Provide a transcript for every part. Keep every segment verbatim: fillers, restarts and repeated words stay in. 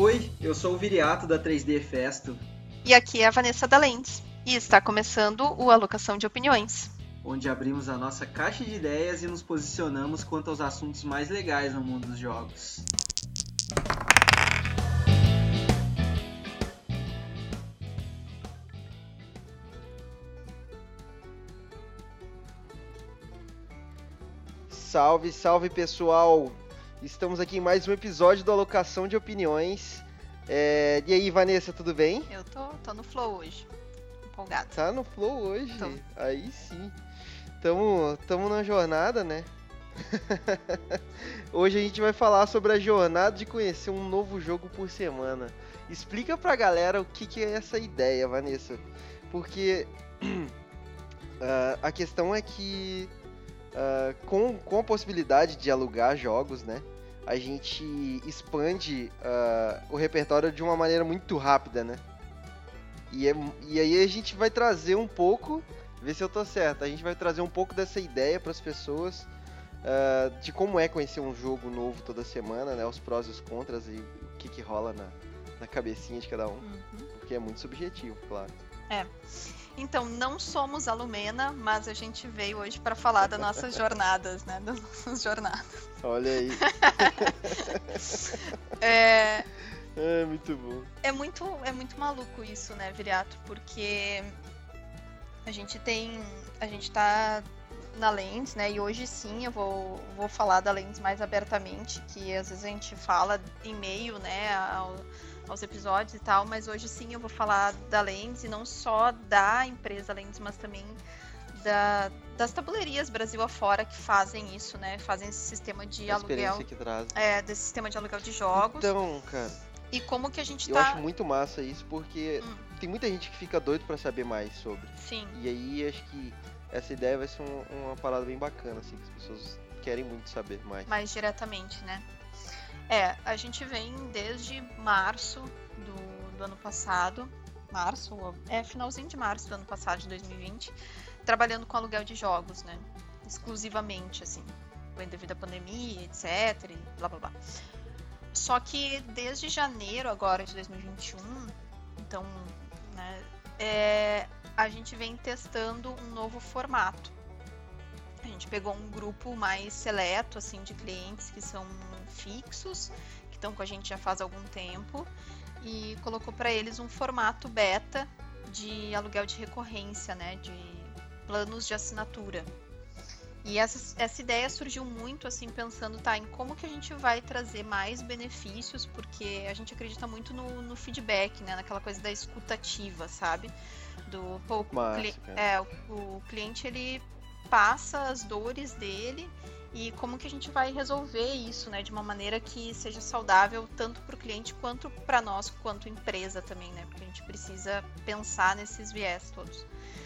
Oi, eu sou o Viriato da três D Festo. E aqui é a Vanessa da Lens. E está começando o Alocação de Opiniões, onde abrimos a nossa caixa de ideias e nos posicionamos quanto aos assuntos mais legais no mundo dos jogos. Salve, salve pessoal! Estamos aqui em mais um episódio do Alocação de Opiniões. É... E aí, Vanessa, tudo bem? Eu tô, tô no flow hoje, empolgada. Tá no flow hoje? Tô. Aí sim. Tamo, tamo na jornada, né? Hoje a gente vai falar sobre a jornada de conhecer um novo jogo por semana. Explica pra galera o que, que é essa ideia, Vanessa. Porque uh, a questão é que Uh, com, com a possibilidade de alugar jogos, né, a gente expande uh, o repertório de uma maneira muito rápida, né? E, é, e aí a gente vai trazer um pouco, ver se eu tô certo, a gente vai trazer um pouco dessa ideia para as pessoas uh, de como é conhecer um jogo novo toda semana, né? Os prós e os contras e o que, que rola na, na cabecinha de cada um, uhum. Porque é muito subjetivo, claro. É. Então, não somos a Lumena, mas a gente veio hoje para falar das nossas jornadas, né? Das nossas jornadas. Olha aí. é... é muito bom. É muito, é muito maluco isso, né, Viriato? Porque a gente tem... A gente tá na Lens, né? E hoje sim eu vou, vou falar da Lens mais abertamente, que às vezes a gente fala em meio, né, ao... aos episódios e tal, mas hoje sim eu vou falar da Lens e não só da empresa Lens, mas também da, das tabuleirias Brasil afora que fazem isso, né? Fazem esse sistema de a aluguel. Que traz. É, desse sistema de aluguel de jogos. Então, cara. E como que a gente eu tá. Eu acho muito massa isso, porque hum. tem muita gente que fica doido pra saber mais sobre. Sim. E aí acho que essa ideia vai ser um, uma parada bem bacana, assim, que as pessoas querem muito saber mais. Mais diretamente, né? É, a gente vem desde março do, do ano passado, março, é finalzinho de março do ano passado, de dois mil e vinte, trabalhando com aluguel de jogos, né, exclusivamente, assim, devido à pandemia, etc, e blá blá blá. Só que desde janeiro agora de dois mil e vinte e um, então, né, é, a gente vem testando um novo formato. A gente pegou um grupo mais seleto, assim, de clientes que são fixos, que estão com a gente já faz algum tempo, e colocou para eles um formato beta de aluguel de recorrência, né, de planos de assinatura. E essa, essa ideia surgiu muito, assim, pensando, tá, em como que a gente vai trazer mais benefícios, porque a gente acredita muito no, no feedback, né, naquela coisa da escutativa, sabe? Do, pô, Massa, o, cli- é, o, o cliente, ele passa as dores dele e como que a gente vai resolver isso, né, de uma maneira que seja saudável tanto para o cliente quanto para nós, quanto empresa também, né, porque a gente precisa pensar nesses viés todos.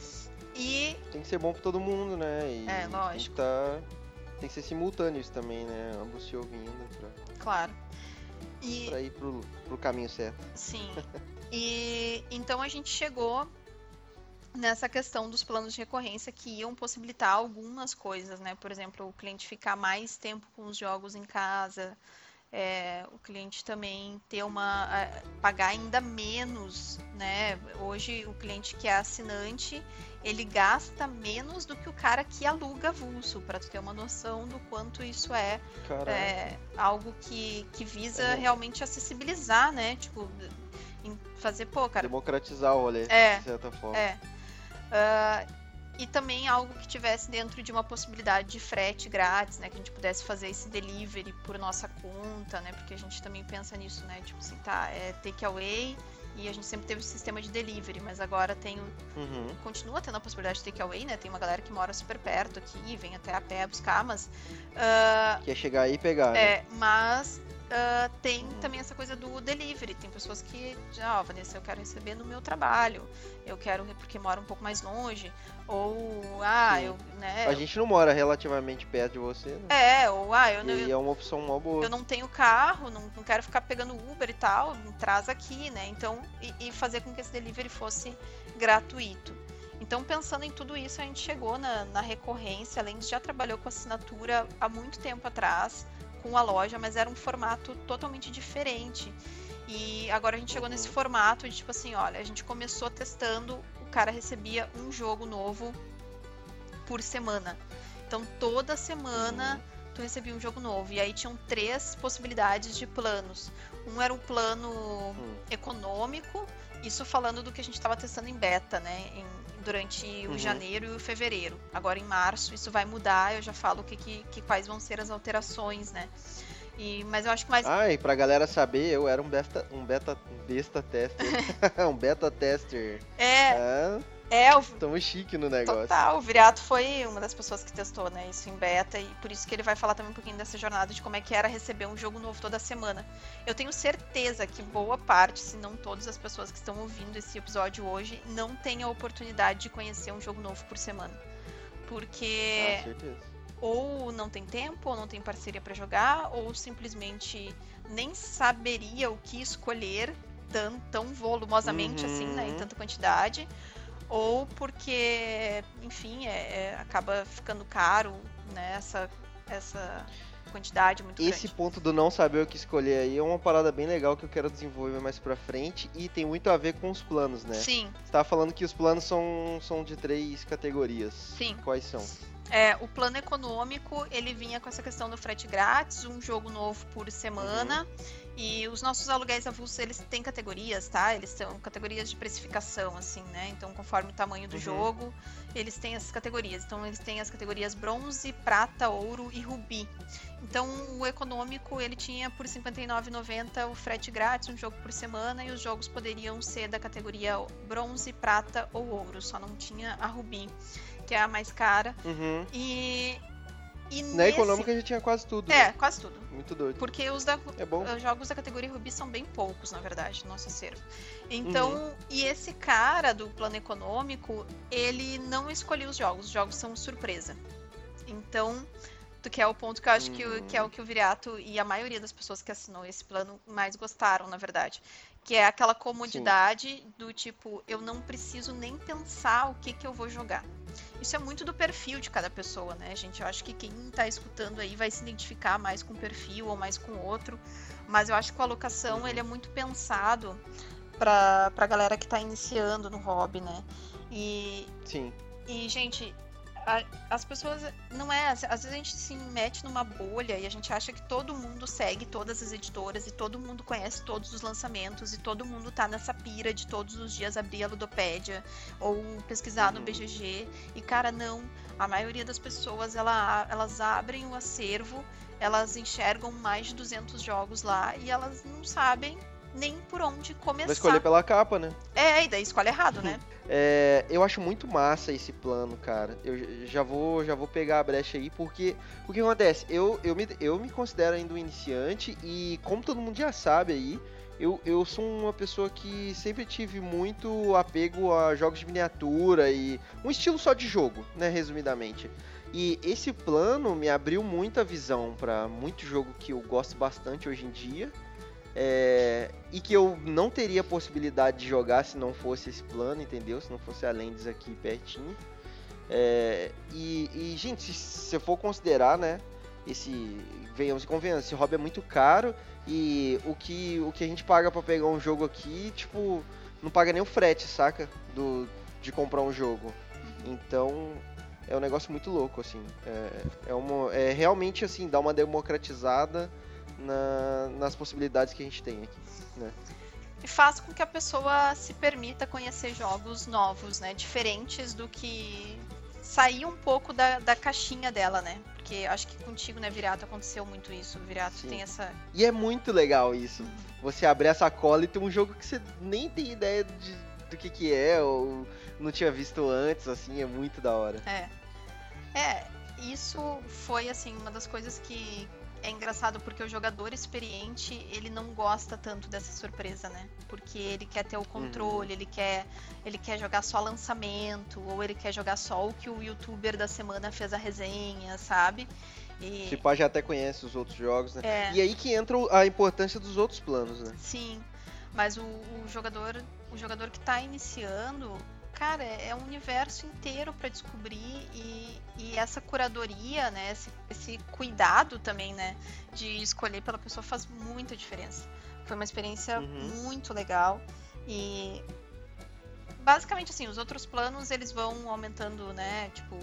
E tem que ser bom para todo mundo, né? E é, lógico. Tem que, tá... tem que ser simultâneo isso também, né? Ambos se ouvindo pra... Claro. E... pra ir pro, pro caminho certo. Sim. E então a gente chegou nessa questão dos planos de recorrência que iam possibilitar algumas coisas, né? Por exemplo, o cliente ficar mais tempo com os jogos em casa, é, o cliente também ter uma... É, pagar ainda menos, né? Hoje, o cliente que é assinante, ele gasta menos do que o cara que aluga avulso, para tu ter uma noção do quanto isso é, é algo que, que visa é. realmente acessibilizar, né? Tipo, em fazer, pô, cara... democratizar o rolê, é, de certa forma. É. Uh, e também algo que tivesse dentro de uma possibilidade de frete grátis, né, que a gente pudesse fazer esse delivery por nossa conta, né, porque a gente também pensa nisso, né, tipo assim, tá, é takeaway e a gente sempre teve o sistema de delivery, mas agora tem o, uhum. continua tendo a possibilidade de takeaway, né, tem uma galera que mora super perto aqui, vem até a pé buscar, mas uh, quer chegar aí e pegar, é, né? mas Uh, tem também essa coisa do delivery. Tem pessoas que, ah, Vanessa, eu quero receber no meu trabalho, eu quero porque mora um pouco mais longe, ou, ah, Sim. eu, né... A gente não mora relativamente perto de você, né? É, ou, ah, eu não... E é uma opção mó boa. Eu não tenho carro, não, não quero ficar pegando Uber e tal, me traz aqui, né? Então, e, e fazer com que esse delivery fosse gratuito. Então, pensando em tudo isso, a gente chegou na, na recorrência, além de já trabalhou com assinatura há muito tempo atrás, com a loja, mas era um formato totalmente diferente. E agora a gente chegou Uhum. nesse formato de tipo assim, olha, a gente começou testando, o cara recebia um jogo novo por semana. Então toda semana tu recebia um jogo novo. E aí tinham três possibilidades de planos. Um era um plano Hum. econômico, isso falando do que a gente estava testando em beta, né? Em, durante o Uhum. janeiro e o fevereiro. Agora em março isso vai mudar, eu já falo que, que, que quais vão ser as alterações, né? E, mas eu acho que mais. Ah, e pra galera saber, eu era um beta, um beta, um besta tester. um beta tester. É, Ah, é, o, tamo chique no negócio. total. O Viriato foi uma das pessoas que testou, né? Isso em beta, e por isso que ele vai falar também um pouquinho dessa jornada de como é que era receber um jogo novo toda semana. Eu tenho certeza que boa parte, se não todas as pessoas que estão ouvindo esse episódio hoje, não têm a oportunidade de conhecer um jogo novo por semana. Porque Ah, certeza. ou não tem tempo, ou não tem parceria pra jogar, ou simplesmente nem saberia o que escolher tão, tão volumosamente Uhum. assim, né, em tanta quantidade, ou porque, enfim, é, é- acaba ficando caro, né, essa, essa quantidade muito Esse grande. ponto do não saber o que escolher aí é uma parada bem legal que eu quero desenvolver mais pra frente e tem muito a ver com os planos, né? Sim, Você tava falando que os planos são, são de três categorias. sim. Quais são? É, o plano econômico, ele vinha com essa questão do frete grátis, um jogo novo por semana. E os nossos aluguéis avulsos, eles têm categorias, tá? Eles são categorias de precificação, assim, né? Então, conforme o tamanho do Uhum. jogo, eles têm essas categorias. Então, eles têm as categorias bronze, prata, ouro e rubi. Então, o econômico, ele tinha por cinquenta e nove reais e noventa centavos o frete grátis, um jogo por semana, e os jogos poderiam ser da categoria bronze, prata ou ouro. Só não tinha a rubi, que é a mais cara. Uhum. E, e Na nesse... econômica já tinha quase tudo. É, né? quase tudo. Muito doido. Porque os, da, É bom. os jogos da categoria Rubi são bem poucos, na verdade, no nosso acervo. Então, Uhum. e esse cara do plano econômico, ele não escolheu os jogos, os jogos são surpresa. Então, que é o ponto que eu acho que, o- que é o que o Viriato e a maioria das pessoas que assinou esse plano mais gostaram, na verdade. Que é aquela comodidade do tipo, eu não preciso nem pensar o que, que eu vou jogar. Isso é muito do perfil de cada pessoa, né, gente? Eu acho que quem tá escutando aí vai se identificar mais com um perfil ou mais com outro. Mas eu acho que a alocação, Uhum. ele é muito pensado pra, pra galera que tá iniciando no hobby, né? E, Sim. e, gente, a- as pessoas. Não é. Às vezes a gente se mete numa bolha e a gente acha que todo mundo segue todas as editoras e todo mundo conhece todos os lançamentos e todo mundo tá nessa pira de todos os dias abrir a Ludopédia ou pesquisar no Uhum. B G G. E, cara, não. A maioria das pessoas, ela, elas abrem o acervo, elas enxergam mais de duzentos jogos lá e elas não sabem nem por onde começar. Vai escolher pela capa, né? É, e daí escolhe errado, né? É, eu acho muito massa esse plano, cara. Eu j- já vou, já vou pegar a brecha aí, porque o que acontece? Eu, eu, me, eu me considero ainda um iniciante e, como todo mundo já sabe aí, eu, eu sou uma pessoa que sempre tive muito apego a jogos de miniatura e um estilo só de jogo, né, resumidamente. E esse plano me abriu muita visão pra muito jogo que eu gosto bastante hoje em dia. É, e que eu não teria possibilidade de jogar se não fosse esse plano, entendeu? Se não fosse a Lendes aqui pertinho. É, e, e, gente, se você for considerar, né? Esse, venhamos e convenhamos, esse hobby é muito caro e o que, o que a gente paga pra pegar um jogo aqui, tipo, não paga nem o frete, saca? Do, de comprar um jogo. Então, é um negócio muito louco, assim. É, é, uma, é realmente, assim, dar uma democratizada na, nas possibilidades que a gente tem aqui, né? E faz com que a pessoa se permita conhecer jogos novos, né? Diferentes do que sair um pouco da, da caixinha dela, né? Porque acho que contigo, né, Viriato, aconteceu muito isso. O Viriato Sim. tem essa... E é muito legal isso. Você abrir a sacola e ter um jogo que você nem tem ideia de, do que que é, ou não tinha visto antes, assim, é muito da hora. É. É, isso foi, assim, uma das coisas que é engraçado, porque o jogador experiente, ele não gosta tanto dessa surpresa, né? Porque ele quer ter o controle, ele quer, ele quer jogar só lançamento, ou ele quer jogar só o que o youtuber da semana fez a resenha, sabe? E, Se pá, já até conhece os outros jogos, né? é, E aí que entra o- a importância dos outros planos, né? sim, mas o, o jogador, o jogador que tá iniciando, cara, é um universo inteiro pra descobrir e, e essa curadoria, né, esse, esse cuidado também, né, de escolher pela pessoa faz muita diferença. Foi uma experiência Uhum. muito legal e basicamente assim, os outros planos eles vão aumentando, né, tipo,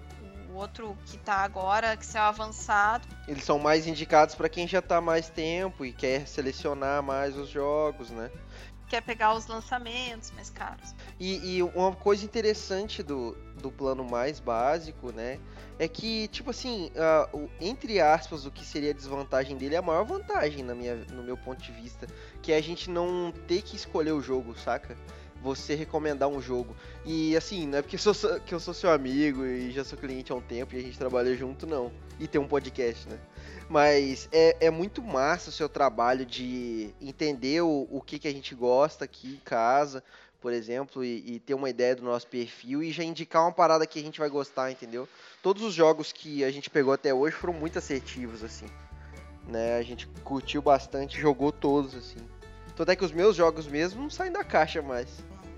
o outro que tá agora, que é o avançado. Eles são mais indicados pra quem já tá há mais tempo e quer selecionar mais os jogos, né? Quer pegar os lançamentos mais caros. E, e uma coisa interessante do, do plano mais básico, né? É que, tipo assim, uh, o, entre aspas, o que seria a desvantagem dele é a maior vantagem na minha, no meu ponto de vista. Que é a gente não ter que escolher o jogo, saca? Você recomendar um jogo. E assim, não é porque eu sou, que eu sou seu amigo e já sou cliente há um tempo e a gente trabalha junto, não. E tem um podcast, né? Mas é, é muito massa o seu trabalho de entender o, o que, que a gente gosta aqui em casa, por exemplo, e, e ter uma ideia do nosso perfil e já indicar uma parada que a gente vai gostar, entendeu? Todos os jogos que a gente pegou até hoje foram muito assertivos, assim. Né? A gente curtiu bastante, jogou todos, assim. Tanto é que os meus jogos mesmo não saem da caixa mais.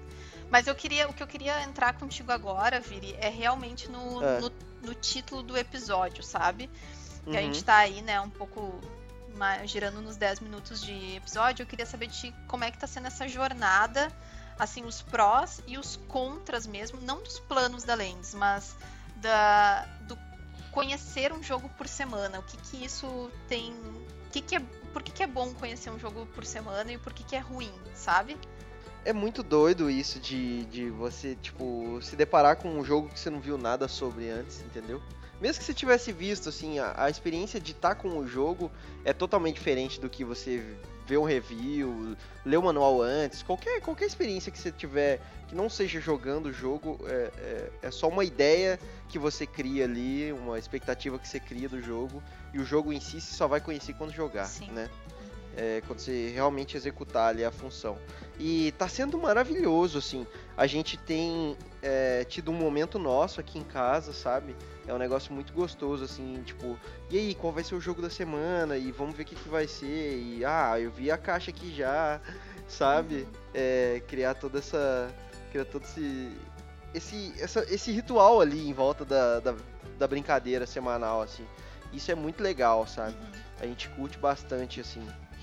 Mas eu queria, o que eu queria entrar contigo agora, Viri, é realmente no, É. no, no título do episódio, sabe? Que a Uhum. gente tá aí, né, um pouco mais, girando nos dez minutos de episódio. Eu queria saber de ti como é que tá sendo essa jornada, assim, os prós e os contras mesmo, não dos planos da Lens, mas da, do conhecer um jogo por semana. O que que isso tem... O que que é, por que que é bom conhecer um jogo por semana e por que que é ruim, sabe? É muito doido isso de, de você, tipo, se deparar com um jogo que você não viu nada sobre antes, entendeu? Mesmo que você tivesse visto, assim, a, a experiência de estar com o jogo é totalmente diferente do que você ver um review, ler o manual antes. Qualquer, qualquer experiência que você tiver que não seja jogando o jogo, é, é, é só uma ideia que você cria ali, uma expectativa que você cria do jogo. E o jogo em si você só vai conhecer quando jogar, Sim. né? É, quando você realmente executar ali a função. E tá sendo maravilhoso, assim. A gente tem é, tido um momento nosso aqui em casa, sabe? É um negócio muito gostoso, assim, tipo, e aí, qual vai ser o jogo da semana? E vamos ver o que, que vai ser. E, ah, eu vi a caixa aqui já, sabe? É, criar toda essa... Criar todo esse... Esse, essa, esse ritual ali em volta da, da, da brincadeira semanal, assim. Isso é muito legal, sabe? A gente curte bastante, assim.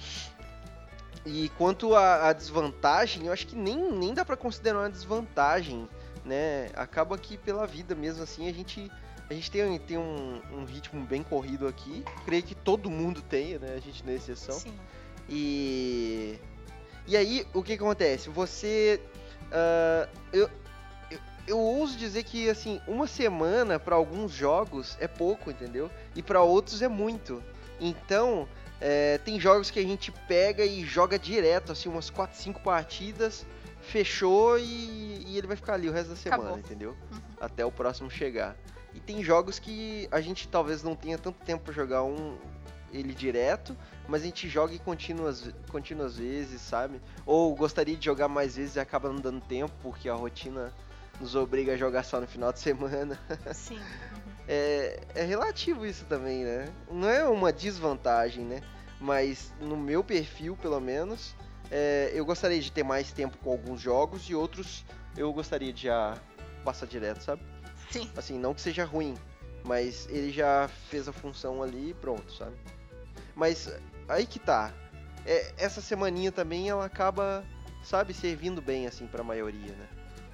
E quanto à desvantagem, eu acho que nem, nem dá pra considerar uma desvantagem, né? Acaba que pela vida mesmo, assim, a gente, a gente tem, tem um, um ritmo bem corrido aqui. Creio que todo mundo tem, né? A gente não é exceção. Sim. E... E aí, o que, que acontece? Você... Uh, eu, eu, eu ouso dizer que, assim, uma semana pra alguns jogos é pouco, entendeu? E pra outros é muito. Então... É, tem jogos que a gente pega e joga direto, assim, umas quatro, cinco partidas, fechou e, e ele vai ficar ali o resto da semana, Acabou. entendeu? Uhum. Até o próximo chegar. E tem jogos que a gente talvez não tenha tanto tempo pra jogar um, ele direto, mas a gente joga em contínuas, contínuas vezes, sabe? Ou gostaria de jogar mais vezes e acaba não dando tempo, porque a rotina nos obriga a jogar só no final de semana. Sim. Uhum. É, é relativo isso também, né? Não é uma desvantagem, né? Mas no meu perfil, pelo menos, é, eu gostaria de ter mais tempo com alguns jogos e outros eu gostaria de já passar direto, sabe? Sim. Assim, não que seja ruim, mas ele já fez a função ali e pronto, sabe? Mas aí que tá. É, essa semaninha também ela acaba, sabe, servindo bem, assim, pra maioria, né?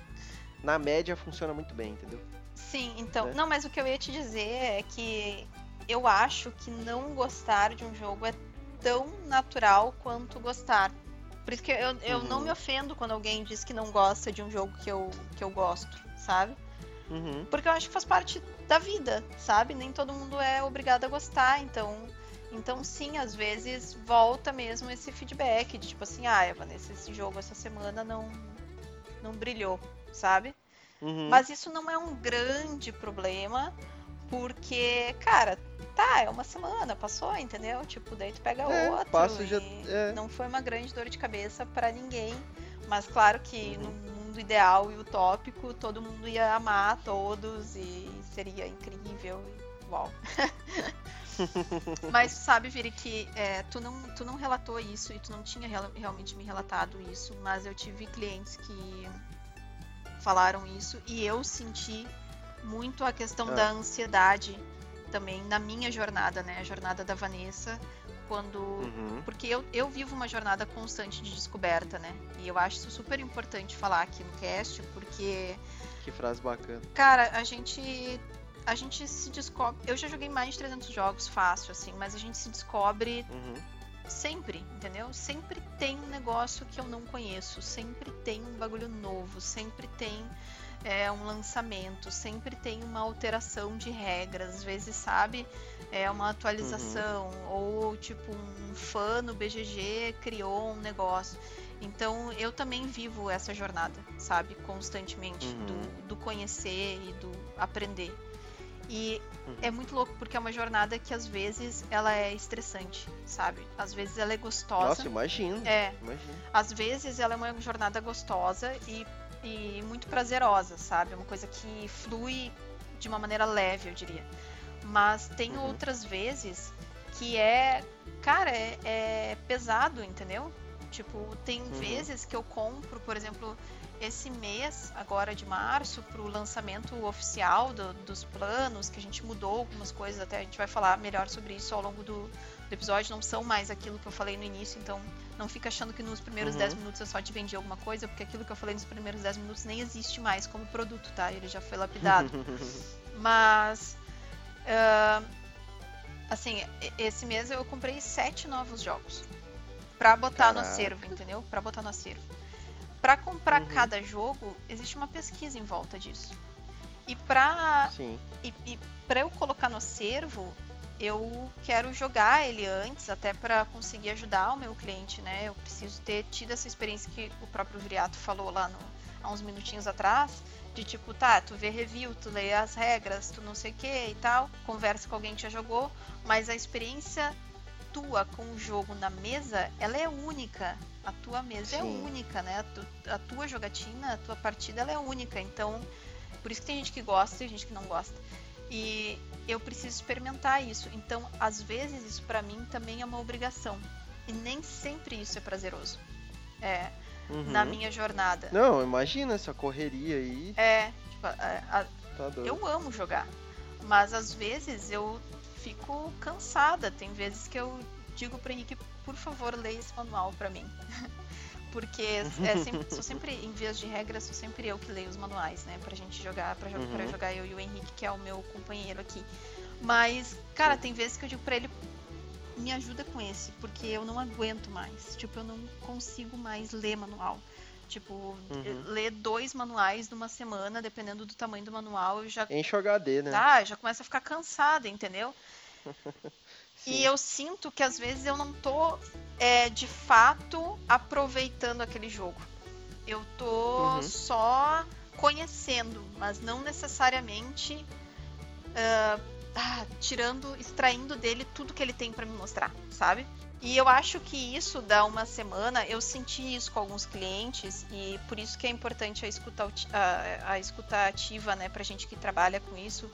Na média funciona muito bem, entendeu? Sim, então. Né? Não, mas o que eu ia te dizer é que eu acho que não gostar de um jogo é tão natural quanto gostar. Por isso que eu, eu Uhum. não me ofendo quando alguém diz que não gosta de um jogo que eu, que eu gosto, sabe? Uhum. Porque eu acho que faz parte da vida, sabe? Nem todo mundo é obrigado a gostar, então... Então, sim, às vezes volta mesmo esse feedback de tipo assim, ah, Vanessa, esse jogo essa semana não, não brilhou, sabe? Uhum. Mas isso não é um grande problema, porque, cara, tá, é uma semana, passou, entendeu? Tipo, daí tu pega É, outro passa e já- é. não foi uma grande dor de cabeça pra ninguém. Mas claro que Uhum. no mundo ideal e utópico, todo mundo ia amar todos e seria incrível e uau. Mas sabe, Viri, que é, tu, não, tu não relatou isso e tu não tinha real- realmente me relatado isso, mas eu tive clientes que falaram isso, e eu senti muito a questão Ah. da ansiedade também na minha jornada, né? A jornada da Vanessa, quando... Uhum. Porque eu, eu vivo uma jornada constante de descoberta, né? E eu acho isso super importante falar aqui no cast, porque, Que frase bacana. cara, a gente... A gente se descobre... Eu já joguei mais de trezentos jogos fácil, assim, mas a gente se descobre Uhum. sempre, entendeu? Sempre tem um negócio que eu não conheço, sempre tem um bagulho novo, sempre tem é, um lançamento, sempre tem uma alteração de regras, às vezes, sabe, é uma atualização, ou tipo um fã no B G G criou um negócio. Então eu também vivo essa jornada, sabe, constantemente, Uhum. do, do conhecer e do aprender. E Uhum. é muito louco porque é uma jornada que às vezes ela é estressante, sabe? Às vezes ela é gostosa. Nossa, imagino. É, Imagino. às vezes ela é uma jornada gostosa e, e muito prazerosa, sabe? É uma coisa que flui de uma maneira leve, eu diria. Mas tem Uhum. outras vezes que é, cara, é, é pesado, entendeu? Tipo, tem Uhum. vezes que eu compro, por exemplo, esse mês, agora de março, pro lançamento oficial do- dos planos, que a gente mudou algumas coisas, até a gente vai falar melhor sobre isso ao longo do, do episódio, não são mais aquilo que eu falei no início, então não fica achando que nos primeiros Uhum. dez minutos eu só te vendi alguma coisa, porque aquilo que eu falei nos primeiros dez minutos nem existe mais como produto, tá? Ele já foi lapidado. Mas, ah, assim, e- esse mês eu comprei sete novos jogos pra botar no Caraca. acervo, entendeu? Pra botar no acervo. Pra comprar Uhum. cada jogo, existe uma pesquisa em volta disso. E pra, Sim. e, e pra eu colocar no acervo, eu quero jogar ele antes, até pra conseguir ajudar o meu cliente, né? Eu preciso ter tido essa experiência que o próprio Viriato falou lá no, há uns minutinhos atrás, de tipo, tá, tu vê review, tu lê as regras, tu não sei o que e tal, conversa com alguém que já jogou, mas a experiência tua com o jogo na mesa, ela é única. A tua mesa é Sim. única, né? A, tu- a tua jogatina, a tua partida, ela é única. Então, por isso que tem gente que gosta e gente que não gosta. E eu preciso experimentar isso. Então, às vezes, isso pra mim também é uma obrigação. E nem sempre isso é prazeroso. É, Uhum. na minha jornada. Não, imagina essa correria aí. É, tipo, a- a- Tá doido. eu amo jogar, mas às vezes eu fico cansada. Tem vezes que eu digo pro Henrique, por favor, leia esse manual pra mim. Porque é sempre, sou sempre, em vias de regra, sou sempre eu que leio os manuais, né? Pra gente jogar, pra, jo- Uhum. pra jogar eu e o Henrique, que é o meu companheiro aqui. Mas, cara, tem vezes que eu digo pra ele, me ajuda com esse, porque eu não aguento mais. Tipo, eu não consigo mais ler manual. Tipo, Uhum. ler dois manuais numa semana, dependendo do tamanho do manual, eu já, Enche o H D, né? ah, já começo a ficar cansada, entendeu? Sim. E eu sinto que às vezes eu não tô, é, de fato, aproveitando aquele jogo. Eu tô Uhum. só conhecendo, mas não necessariamente ah, ah, tirando, extraindo dele tudo que ele tem pra me mostrar, sabe? E eu acho que isso dá uma semana, eu senti isso com alguns clientes, e por isso que é importante a escuta, ati- a, a escuta ativa, né, pra gente que trabalha com isso.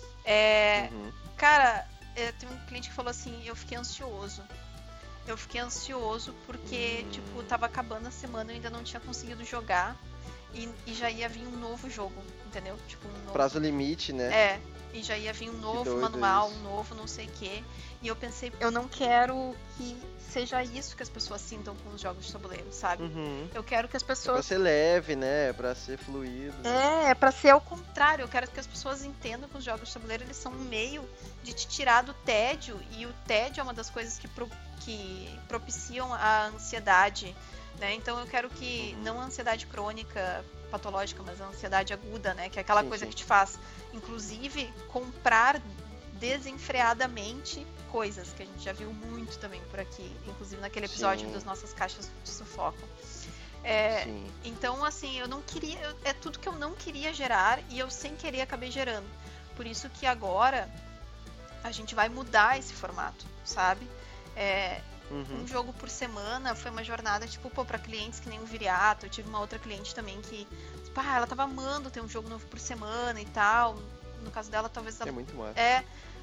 É, Uhum. cara, é, tem um cliente que falou assim, eu fiquei ansioso. Eu fiquei ansioso porque, Hum. tipo, tava acabando a semana, eu ainda não tinha conseguido jogar, e, e já ia vir um novo jogo, entendeu? Tipo, um novo... Prazo limite, né? É, e já ia vir um novo doido manual, isso. um novo não sei o quê. E eu pensei, eu não quero que seja isso que as pessoas sintam com os jogos de tabuleiro, sabe? Uhum. Eu quero que as Pra pessoas... ser leve, né? Pra ser fluido. É, é pra ser ao contrário. Eu quero que as pessoas entendam que os jogos de tabuleiro, eles são um meio de te tirar do tédio. E o tédio é uma das coisas que, pro- que propiciam a ansiedade, né? Então eu quero que, Uhum. não a ansiedade crônica, patológica, mas a ansiedade aguda, né? Que é aquela Sim, coisa sim. que te faz, inclusive, comprar desenfreadamente coisas, que a gente já viu muito também por aqui, inclusive naquele episódio Sim. das nossas caixas de sufoco. É, Sim. então, assim, eu não queria. eu- É tudo que eu não queria gerar e eu sem querer acabei gerando. Por isso que agora a gente vai mudar esse formato, sabe? É, Uhum. um jogo por semana foi uma jornada, tipo, pô, pra clientes que nem o Viriato. Eu tive uma outra cliente também que, pá, ela tava amando ter um jogo novo por semana e tal. No caso dela, talvez ela É muito massa. é,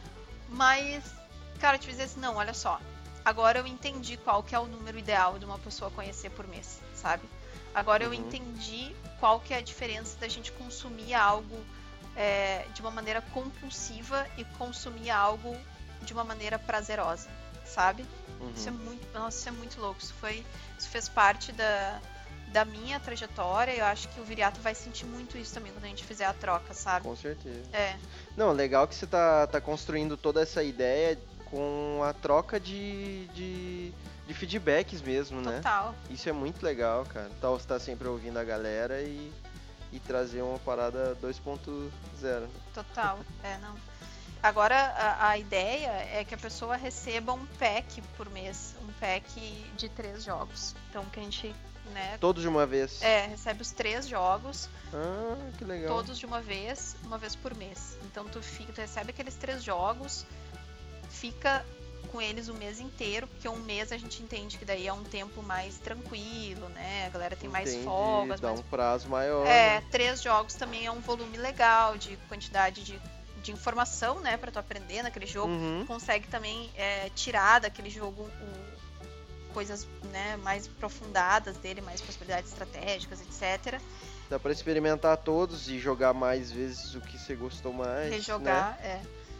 mas, cara, eu te dizer assim, não, olha só. Agora eu entendi qual que é o número ideal de uma pessoa conhecer por mês, sabe? Agora eu Uhum. entendi qual que é a diferença da gente consumir algo é, de uma maneira compulsiva e consumir algo de uma maneira prazerosa, sabe? Uhum. Isso é muito, nossa, isso é muito louco. Isso foi, isso fez parte da, da minha trajetória. Eu acho que o Viriato vai sentir muito isso também quando a gente fizer a troca, sabe? Com certeza. É, Não, legal que você tá, tá construindo toda essa ideia com a troca de, de, de feedbacks mesmo, né? total. Isso é muito legal, cara. Então você tá sempre ouvindo a galera e, e trazer uma parada dois ponto zero. Total, é, não. Agora, a, a ideia é que a pessoa receba um pack por mês, um pack de três jogos. Então, que a gente, né, Todos de uma vez. é, recebe os três jogos, Ah, que legal. todos de uma vez, uma vez por mês. Então, tu, fica, tu recebe aqueles três jogos, fica com eles o mês inteiro, porque um mês a gente entende que daí é um tempo mais tranquilo, né? A galera tem mais Entendi, folgas, dá mais um prazo maior. É, três jogos também é um volume legal de quantidade de, de informação, né, pra tu aprender naquele jogo. Uhum. Consegue também é, tirar daquele jogo o- coisas, né, mais aprofundadas dele, mais possibilidades estratégicas, etcétera. Dá pra experimentar todos e jogar mais vezes o que você gostou mais. Né? Rejogar, é.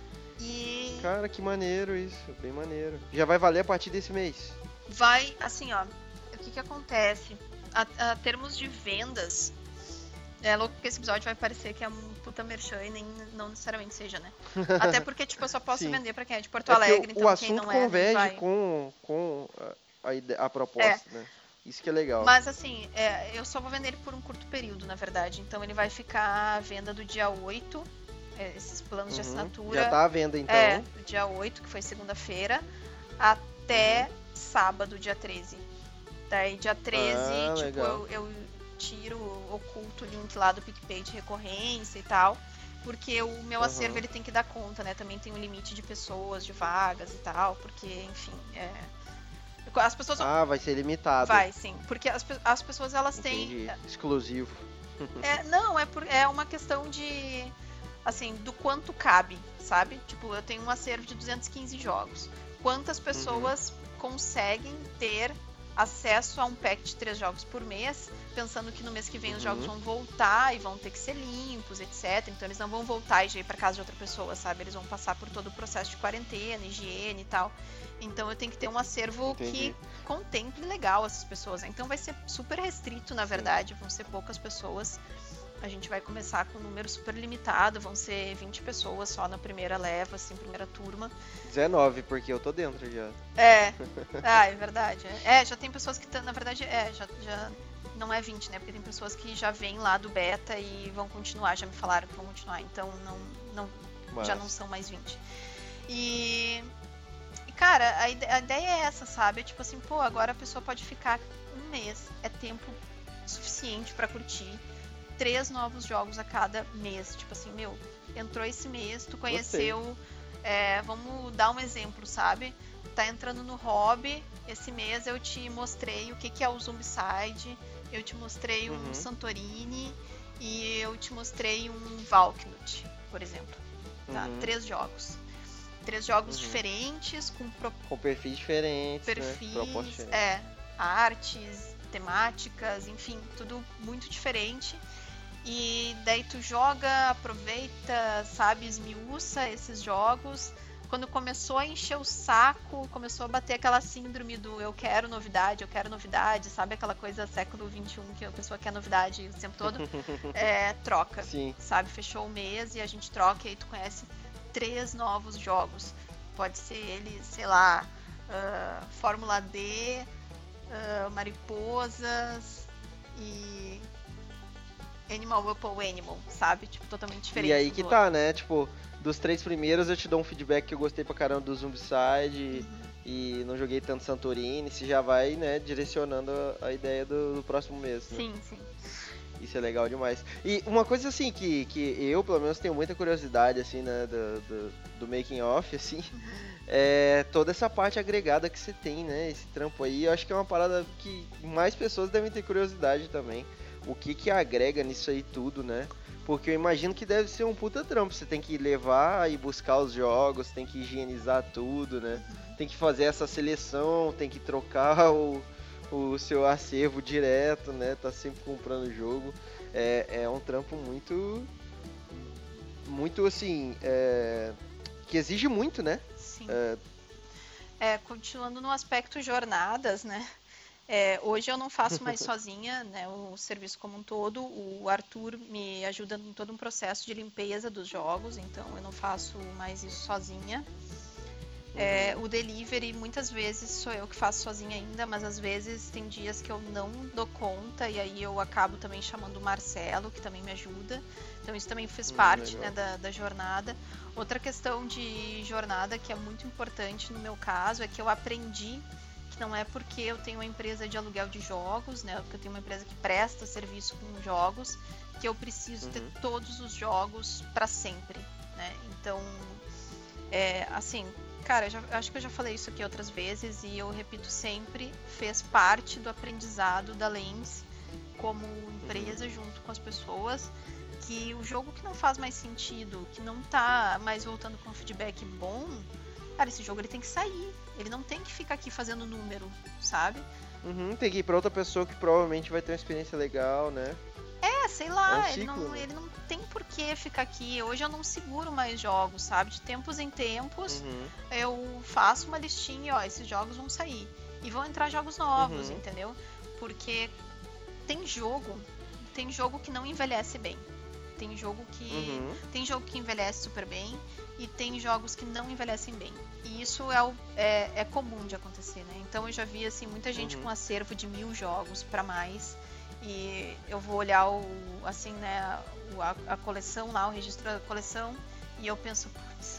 E Cara, que maneiro isso, bem maneiro. Já vai valer a partir desse mês. vai, assim, ó, o que que acontece? A, a termos de vendas, é louco que esse episódio vai parecer que é um puta merchan e nem não necessariamente seja, né? Até porque, tipo, eu só posso Sim. vender pra quem é de Porto É porque Alegre, o, então o quem assunto não é, nem converge vai. com, com a, a, ide- a proposta, né? Isso que é legal. Mas assim, é, eu só vou vender ele por um curto período, na verdade. Então ele vai ficar à venda do dia oito, é, esses planos de Uhum. assinatura. Já tá à venda então. É, do dia oito, que foi segunda-feira, até sábado, dia treze. Daí dia treze, Ah, tipo, legal. eu, eu tiro, oculto o link lá do PicPay de recorrência e tal. Porque o meu Aham. acervo ele tem que dar conta, né? Também tem um limite de pessoas, de vagas e tal, porque, enfim, é... As pessoas Ah, vai ser limitado. Vai, sim. Porque as, pe- as pessoas, elas Entendi. têm... Exclusivo. É, não, é, por, é uma questão de... Assim, do quanto cabe, sabe? Tipo, eu tenho um acervo de duzentos e quinze jogos. Quantas pessoas conseguem ter acesso a um pack de três jogos por mês, pensando que no mês que vem os Uhum. jogos vão voltar e vão ter que ser limpos, etcétera. Então eles não vão voltar e já ir pra casa de outra pessoa, sabe? Eles vão passar por todo o processo de quarentena, higiene e tal. Então eu tenho que ter um acervo Entendi. que contemple legal essas pessoas, né? Então vai ser super restrito, na verdade, vão ser poucas pessoas. A gente vai começar com um número super limitado, vão ser vinte pessoas só na primeira leva, assim, primeira turma. dezenove, porque eu tô dentro já. É, ah, é verdade. É, já tem pessoas que, tão- na verdade, é, já, já não é vinte, né? Porque tem pessoas que já vêm lá do beta e vão continuar, já me falaram que vão continuar, então não, não, Mas... já não são mais vinte. E, e cara, a, ide- a ideia é essa, sabe? É tipo assim, pô, agora a pessoa pode ficar um mês, é tempo suficiente pra curtir três novos jogos a cada mês. Tipo assim, meu, entrou esse mês, tu conheceu. É, vamos dar um exemplo, sabe? Tá entrando no hobby, esse mês eu te mostrei o que, que é o Zombicide, eu te mostrei um Uhum. Santorini e eu te mostrei um Valknut, por exemplo. Tá? Uhum. Três jogos. Três jogos Uhum. diferentes, com pro- Com perfis diferentes, perfis, né? Propostas diferentes. é, artes, temáticas, enfim, tudo muito diferente. E daí tu joga, aproveita, sabe, esmiuça esses jogos. Quando começou a encher o saco, começou a bater aquela síndrome do eu quero novidade, eu quero novidade, sabe aquela coisa século vinte e um que a pessoa quer novidade o tempo todo? É, troca, Sim. sabe? Fechou o mês e a gente troca e aí tu conhece três novos jogos. Pode ser ele, sei lá, ah, Fórmula D, ah, Mariposas e Animal Upple Animal, sabe? Tipo, totalmente diferente. E aí um que do tá, né? Tipo, dos três primeiros eu te dou um feedback que eu gostei pra caramba do Zombicide outro. Uhum. e não joguei tanto Santorini, você já vai, né, direcionando a, a ideia do, do próximo mês, né? Sim, sim. Isso é legal demais. E uma coisa assim que, que eu, pelo menos, tenho muita curiosidade, assim, né, do, do, do making off, assim, é toda essa parte agregada que você tem, né, esse trampo aí, eu acho que é uma parada que mais pessoas devem ter curiosidade também. O que que agrega nisso aí tudo, né? Porque eu imagino que deve ser um puta trampo, você tem que levar e buscar os jogos, tem que higienizar tudo, né? Tem que fazer essa seleção, tem que trocar o, o seu acervo direto, né? Tá sempre comprando o jogo. É, é um trampo muito, muito assim, é, que exige muito, né? Sim. É, É, continuando no aspecto jornadas, né? É, hoje eu não faço mais sozinha, né, o serviço como um todo. O Arthur me ajuda em todo um processo de limpeza dos jogos, então eu não faço mais isso sozinha. É, o delivery muitas vezes sou eu que faço sozinha ainda, mas às vezes tem dias que eu não dou conta e aí eu acabo também chamando o Marcelo, que também me ajuda. Então isso também fez Hum, parte, legal. né, da, da jornada. Outra questão de jornada que é muito importante no meu caso é que eu aprendi que não é porque eu tenho uma empresa de aluguel de jogos, né, porque eu tenho uma empresa que presta serviço com jogos, que eu preciso ter Uhum. todos os jogos para sempre, né? Então, é, assim, cara, eu já- acho que eu já falei isso aqui outras vezes e eu repito sempre, fez parte do aprendizado da Lens como empresa junto com as pessoas, que o jogo que não faz mais sentido, que não tá mais voltando com um feedback bom, cara, esse jogo ele tem que sair. Ele não tem que ficar aqui fazendo número, sabe? Uhum, tem que ir pra outra pessoa que provavelmente vai ter uma experiência legal, né? É, sei lá, É um ele, ciclo, não, né? ele não tem por que ficar aqui. Hoje eu não seguro mais jogos, sabe? De tempos em tempos Uhum. eu faço uma listinha, ó, esses jogos vão sair. E vão entrar jogos novos, Uhum. entendeu? Porque tem jogo, tem jogo que não envelhece bem. Tem jogo que. Uhum. Tem jogo que envelhece super bem e tem jogos que não envelhecem bem. E isso é, o, é, é comum de acontecer, né? Então eu já vi assim, muita gente Uhum. com acervo de mil jogos pra mais. E eu vou olhar o, assim, né, o- a, a coleção lá, o registro da coleção, e eu penso, putz,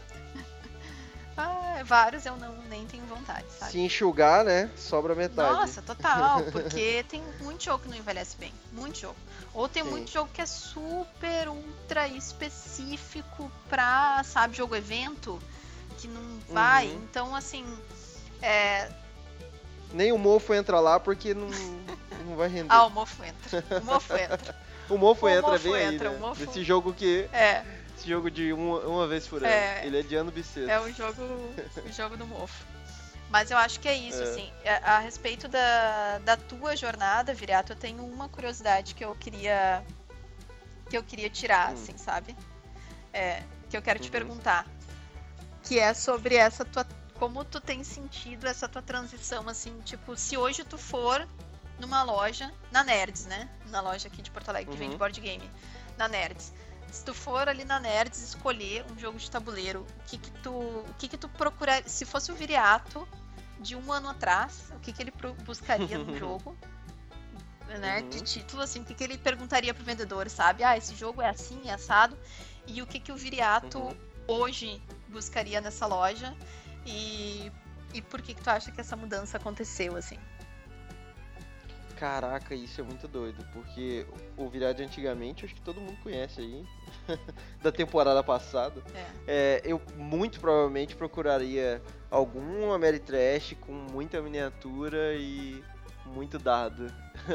ah, vários eu não nem tenho vontade, sabe? Se enxugar, né? Sobra metade. Nossa, total, porque tem muito jogo que não envelhece bem, muito jogo. Ou tem Sim. muito jogo que é super, ultra específico pra, sabe, jogo evento, que não vai. Uhum. Então, assim, é... Nem o mofo entra lá porque não, não vai render. Ah, o mofo entra, o mofo entra. O mofo o entra mofo bem aí, entra, né? o mofo- Esse jogo que... É, Esse jogo de uma, uma vez por ano. É. Ele é de ano bissexto. é o jogo, o jogo do mofo. Mas eu acho que é isso, É. assim. A, a respeito da, da tua jornada, Viriato, eu tenho uma curiosidade que eu queria que eu queria tirar, Hum. assim, sabe? É, que eu quero te Uhum. perguntar. Que é sobre essa tua... Como tu tem sentido essa tua transição, assim, tipo, se hoje tu for numa loja, na Nerds, né? Na loja aqui de Porto Alegre, que Uhum. vende board game, na Nerds. Se tu for ali na Nerds escolher um jogo de tabuleiro, o que que tu, o que que tu procuraria, se fosse o Viriato de um ano atrás, o que que ele pro- buscaria num jogo, né, Uhum. de título, assim, o que que ele perguntaria pro vendedor, sabe? Ah, esse jogo é assim, é assado, e o que que o Viriato Uhum. hoje buscaria nessa loja, e, e por que que tu acha que essa mudança aconteceu, assim? Caraca, isso é muito doido, porque o Virad de antigamente, acho que todo mundo conhece aí, da temporada passada. É. É, eu muito provavelmente procuraria algum Ameritrash com muita miniatura e muito dado.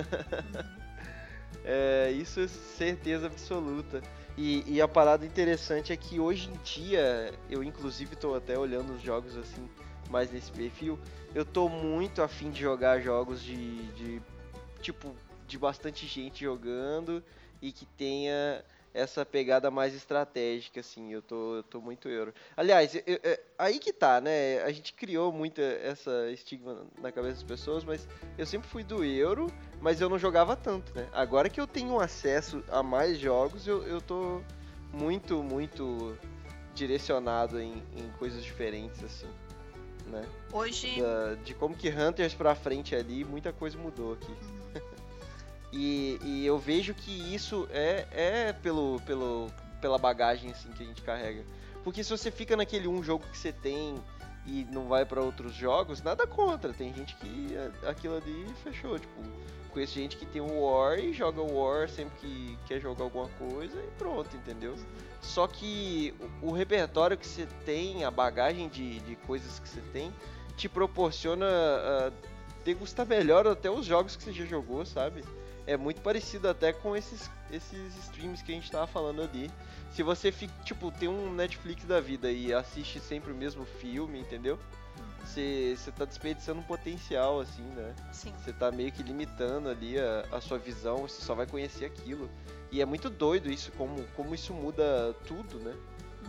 É, isso é certeza absoluta. E, e a parada interessante é que hoje em dia, eu inclusive tô até olhando os jogos assim, mais nesse perfil, eu tô muito afim de jogar jogos de, de tipo, de bastante gente jogando e que tenha essa pegada mais estratégica, assim, eu tô, eu tô muito euro. Aliás, eu- eu- é, aí que tá, né, a gente criou muito essa estigma na cabeça das pessoas, mas eu sempre fui do euro, mas eu não jogava tanto, né. Agora que eu tenho acesso a mais jogos, eu, eu tô muito, muito direcionado em, em coisas diferentes, assim, né. Hoje... Da- de como que Hunters pra frente ali, muita coisa mudou aqui. E, e eu vejo que isso é, é pelo, pelo, pela bagagem assim, que a gente carrega. Porque se você fica naquele um jogo que você tem e não vai pra outros jogos, nada contra. Tem gente que é- aquilo ali fechou. Tipo, conheço gente que tem o War e joga o War sempre que quer jogar alguma coisa e pronto, entendeu? Só que o, o repertório que você tem, a bagagem de, de coisas que você tem, te proporciona ah, degustar melhor até os jogos que você já jogou, sabe? É muito parecido até com esses, esses streams que a gente tava falando ali. Se você fica, tipo, tem um Netflix da vida e assiste sempre o mesmo filme, entendeu? você tá desperdiçando um potencial, assim, né? Sim. Você tá meio que limitando ali a, a sua visão, você só vai conhecer aquilo. E é muito doido isso, como, como isso muda tudo, né?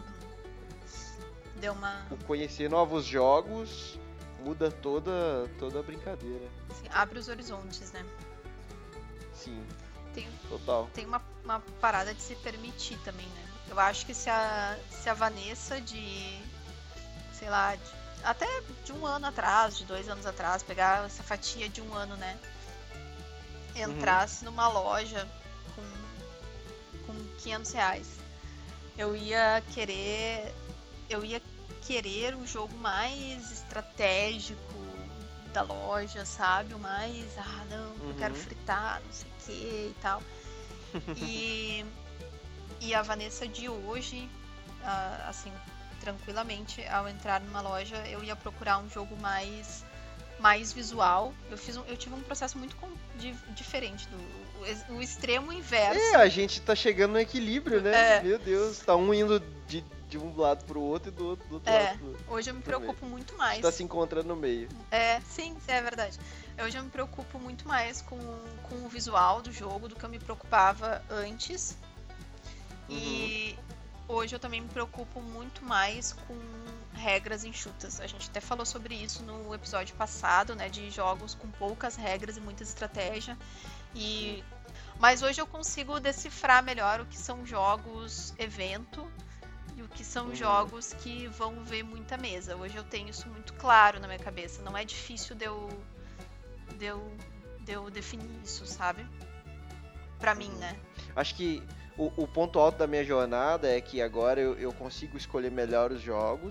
Deu uma... O conhecer novos jogos muda toda, toda a brincadeira. Sim, abre os horizontes, né? Sim, Tem, total. tem uma, uma parada de se permitir também, né? Eu acho que se a, se a Vanessa de, sei lá, de, até de um ano atrás, de dois anos atrás, pegar essa fatia de um ano, né? Entrasse uhum. numa loja com, com quinhentos reais. Eu ia querer... Eu ia querer o jogo mais estratégico da loja, sabe? O mais, ah, não, uhum. eu quero fritar, não sei o que e tal. E, e a Vanessa de hoje, uh, assim, tranquilamente, ao entrar numa loja, eu ia procurar um jogo mais, mais visual. Eu, fiz um, eu tive um processo muito com, di, diferente, do o, o extremo inverso. É, a gente tá chegando no equilíbrio, né? É. Meu Deus, tá um indo de... de um lado pro outro e do outro, do outro é, lado pro, hoje eu me preocupo meio. muito mais. Tá se encontrando no meio. É, sim, é verdade. Hoje eu me preocupo muito mais com, com o visual do jogo do que eu me preocupava antes. Uhum. E hoje eu também me preocupo muito mais com regras enxutas. A gente até falou sobre isso no episódio passado, né, de jogos com poucas regras e muita estratégia. E... Mas hoje eu consigo decifrar melhor o que são jogos evento e o que são uhum. jogos que vão ver muita mesa. Hoje eu tenho isso muito claro na minha cabeça. Não é difícil de eu, de eu, de eu definir isso, sabe? Pra uhum. mim, né? Acho que o, o ponto alto da minha jornada é que agora eu, eu consigo escolher melhor os jogos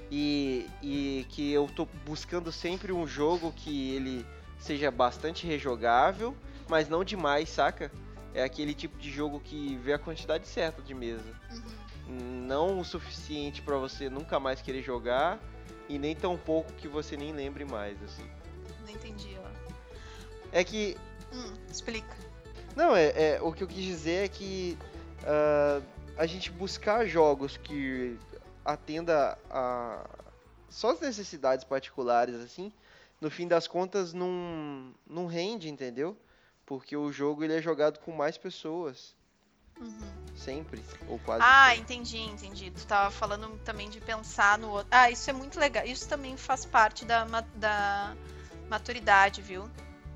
e, e que eu tô buscando sempre um jogo que ele seja bastante rejogável, mas não demais, saca? É aquele tipo de jogo que vê a quantidade certa de mesa. Uhum. Não o suficiente pra você nunca mais querer jogar e nem tão pouco que você nem lembre mais, assim. Não entendi, ó. É que... Hum, explica. Não, é, é o que eu quis dizer é que uh, a gente buscar jogos que atenda a só as necessidades particulares, assim, no fim das contas não, não rende, entendeu? Porque o jogo ele é jogado com mais pessoas. Uhum. Sempre, ou quase Ah, sempre. entendi, entendi. Tu tava falando também de pensar no outro. Ah, isso é muito legal. Isso também faz parte da, da maturidade, viu?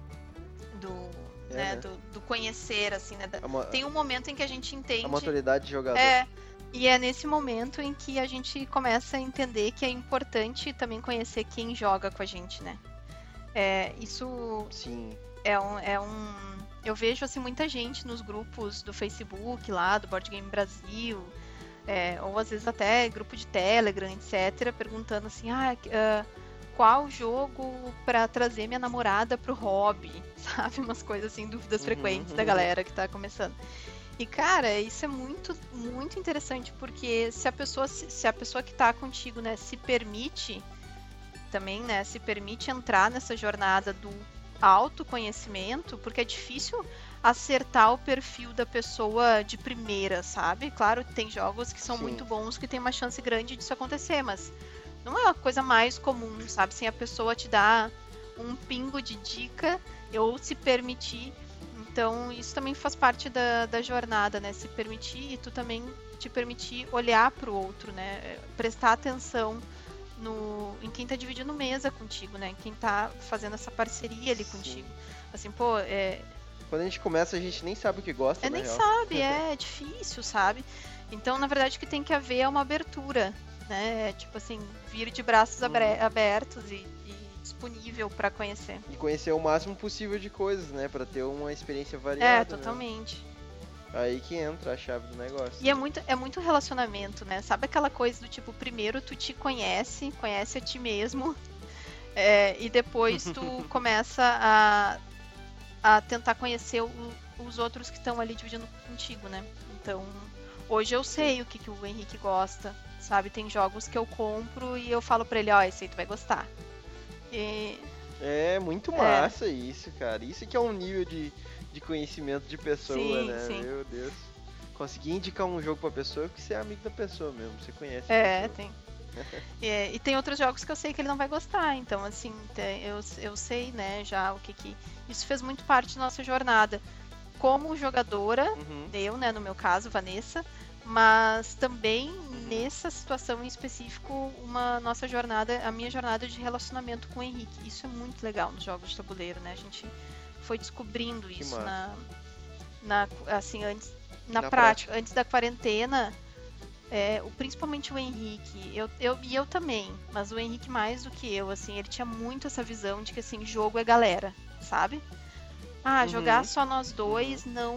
Do, é, né, né? Do, do conhecer, assim, né? Ma... Tem um momento em que a gente entende... A maturidade de jogador. É, e é nesse momento em que a gente começa a entender que é importante também conhecer quem joga com a gente, né? É, isso... Sim. É um, é um... Eu vejo, assim, muita gente nos grupos do Facebook lá, do Board Game Brasil, é, ou às vezes até grupo de Telegram, etcétera, perguntando assim, ah, uh, qual jogo pra trazer minha namorada pro hobby, sabe? Umas coisas assim, dúvidas uhum, frequentes uhum. da galera que tá começando. E, cara, isso é muito, muito interessante, porque se a pessoa, se a pessoa que tá contigo, né, se permite também, né, se permite entrar nessa jornada do autoconhecimento, porque é difícil acertar o perfil da pessoa de primeira, sabe? Claro, tem jogos que são Sim. muito bons, que tem uma chance grande disso acontecer, mas não é uma coisa mais comum, sabe? Sem a pessoa te dar um pingo de dica ou se permitir. Então, isso também faz parte da, da jornada, né? Se permitir e tu também te permitir olhar pro outro, né? Prestar atenção No, em quem tá dividindo mesa contigo, né? Quem tá fazendo essa parceria ali Sim. contigo. Assim, pô, é... Quando a gente começa, a gente nem sabe o que gosta, É, nem real. sabe, é difícil, sabe? Então, na verdade, o que tem que haver é uma abertura, né? Tipo assim, vir de braços hum. abertos e, e disponível pra conhecer. E conhecer o máximo possível de coisas, né? Pra ter uma experiência variada. É, totalmente. Né? Aí que entra a chave do negócio. E é muito, é muito relacionamento, né? Sabe aquela coisa do tipo, primeiro tu te conhece, conhece a ti mesmo, é, e depois tu começa a, a tentar conhecer o, os outros que estão ali dividindo contigo, né? Então, hoje eu sei o que, que o Henrique gosta, sabe? Tem jogos que eu compro e eu falo pra ele, ó, oh, esse aí tu vai gostar. E... É muito massa é. isso, cara. Isso que é um nível de... de conhecimento de pessoa, sim, né? Sim. Meu Deus. Conseguir indicar um jogo pra pessoa porque você é amigo da pessoa mesmo, você conhece É, tem. É, e tem outros jogos que eu sei que ele não vai gostar, então assim, te- eu, eu sei, né, já o que que... Isso fez muito parte da nossa jornada. Como jogadora, Uhum. eu, né, no meu caso, Vanessa, mas também Uhum. nessa situação em específico, uma nossa jornada, a minha jornada de relacionamento com o Henrique. Isso é muito legal nos jogos de tabuleiro, né? A gente foi descobrindo Que isso massa. na, na, assim, antes, na, Na prática, antes da quarentena, é, o- principalmente o Henrique, eu, eu, e eu também, mas o Henrique mais do que eu, assim, ele tinha muito essa visão de que, assim, jogo é galera, sabe? Ah, jogar Uhum. só nós dois não.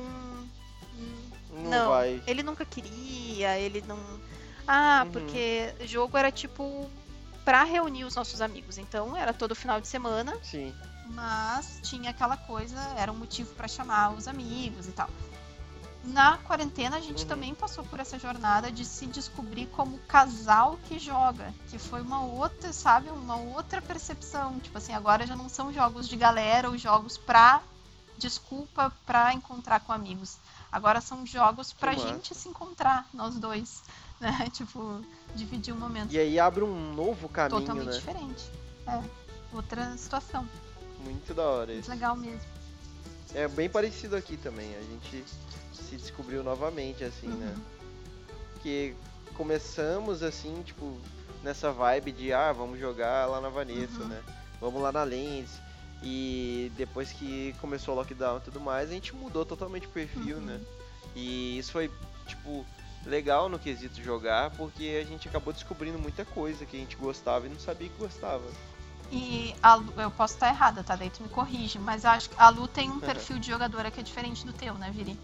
Não, Não, vai. ele nunca queria, ele não. Ah, Uhum. porque jogo era tipo pra reunir os nossos amigos. Então era todo final de semana, Sim. mas tinha aquela coisa, era um motivo pra chamar os amigos e tal. Na quarentena a gente Uhum. também passou por essa jornada de se descobrir como casal que joga, que foi uma outra, sabe, uma outra percepção. Tipo assim, agora já não são jogos de galera ou jogos pra desculpa pra encontrar com amigos. Agora são jogos pra massa. gente se encontrar, nós dois, né? Tipo, dividir um momento E aí abre um novo caminho, totalmente né? diferente. É, outra situação. Muito da hora Muito isso. legal mesmo. É bem parecido aqui também. A gente se descobriu novamente, assim, Uhum. né? Porque começamos, assim, tipo, nessa vibe de, ah, vamos jogar lá na Vanessa, Uhum. né? Vamos lá na Lens. E depois que começou o lockdown e tudo mais, a gente mudou totalmente o perfil, Uhum. né? E isso foi, tipo, legal no quesito jogar, porque a gente acabou descobrindo muita coisa que a gente gostava e não sabia que gostava. E a Lu, eu posso estar errada, tá? Daí tu me corrige, mas eu acho que a Lu tem um perfil de jogadora que é diferente do teu, né, Viri?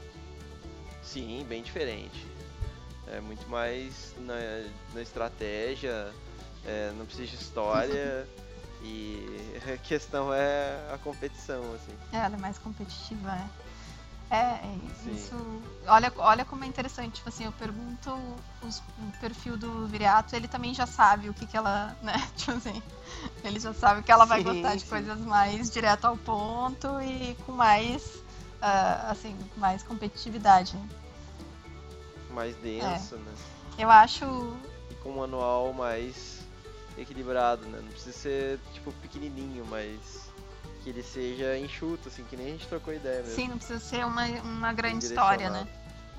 Sim, bem diferente. É muito mais na, na estratégia, é, não precisa de história e a questão é a competição, assim. É, ela é mais competitiva, né? É, é Sim. isso. Olha, olha como é interessante. Tipo assim, eu pergunto os- o perfil do Viriato, ele também já sabe o que, que ela, né? Tipo assim, ele já sabe que ela vai Sim, gostar de sim. coisas mais direto ao ponto e com mais, ah, assim, mais competitividade. Mais denso, né? Eu acho. E com um manual mais equilibrado, né? Não precisa ser, tipo, pequenininho, mas que ele seja enxuto, assim, que nem a gente trocou ideia mesmo. Sim, não precisa ser uma, uma grande Bem história, né?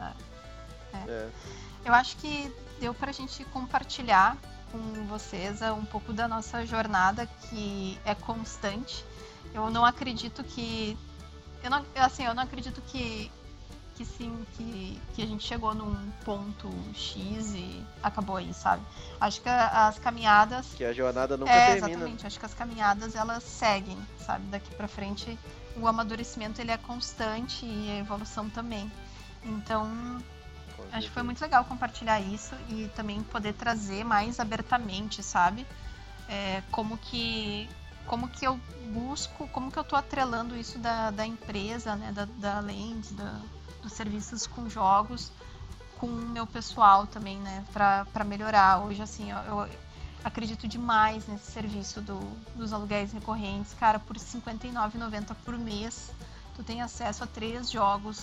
É. Eu acho que deu pra gente compartilhar com vocês um pouco da nossa jornada, que é constante. Eu não acredito que. Eu não, assim, eu não acredito que, que sim, que, que a gente chegou num ponto X e acabou aí, sabe? Acho que a- as caminhadas. Que a jornada nunca É, termina. exatamente. Acho que as caminhadas elas seguem, sabe? Daqui pra frente o amadurecimento ele é constante e a evolução também. Então, Com acho que foi certeza. muito legal compartilhar isso e também poder trazer mais abertamente, sabe? É, como que como que eu busco, como que eu tô atrelando isso da, da empresa, né? Da, da Lens, da, dos serviços com jogos, com o meu pessoal também, né? Pra, pra melhorar. Hoje, assim, eu, eu acredito demais nesse serviço do, dos aluguéis recorrentes. Cara, por cinquenta e nove reais e noventa centavos por mês, tu tem acesso a três jogos.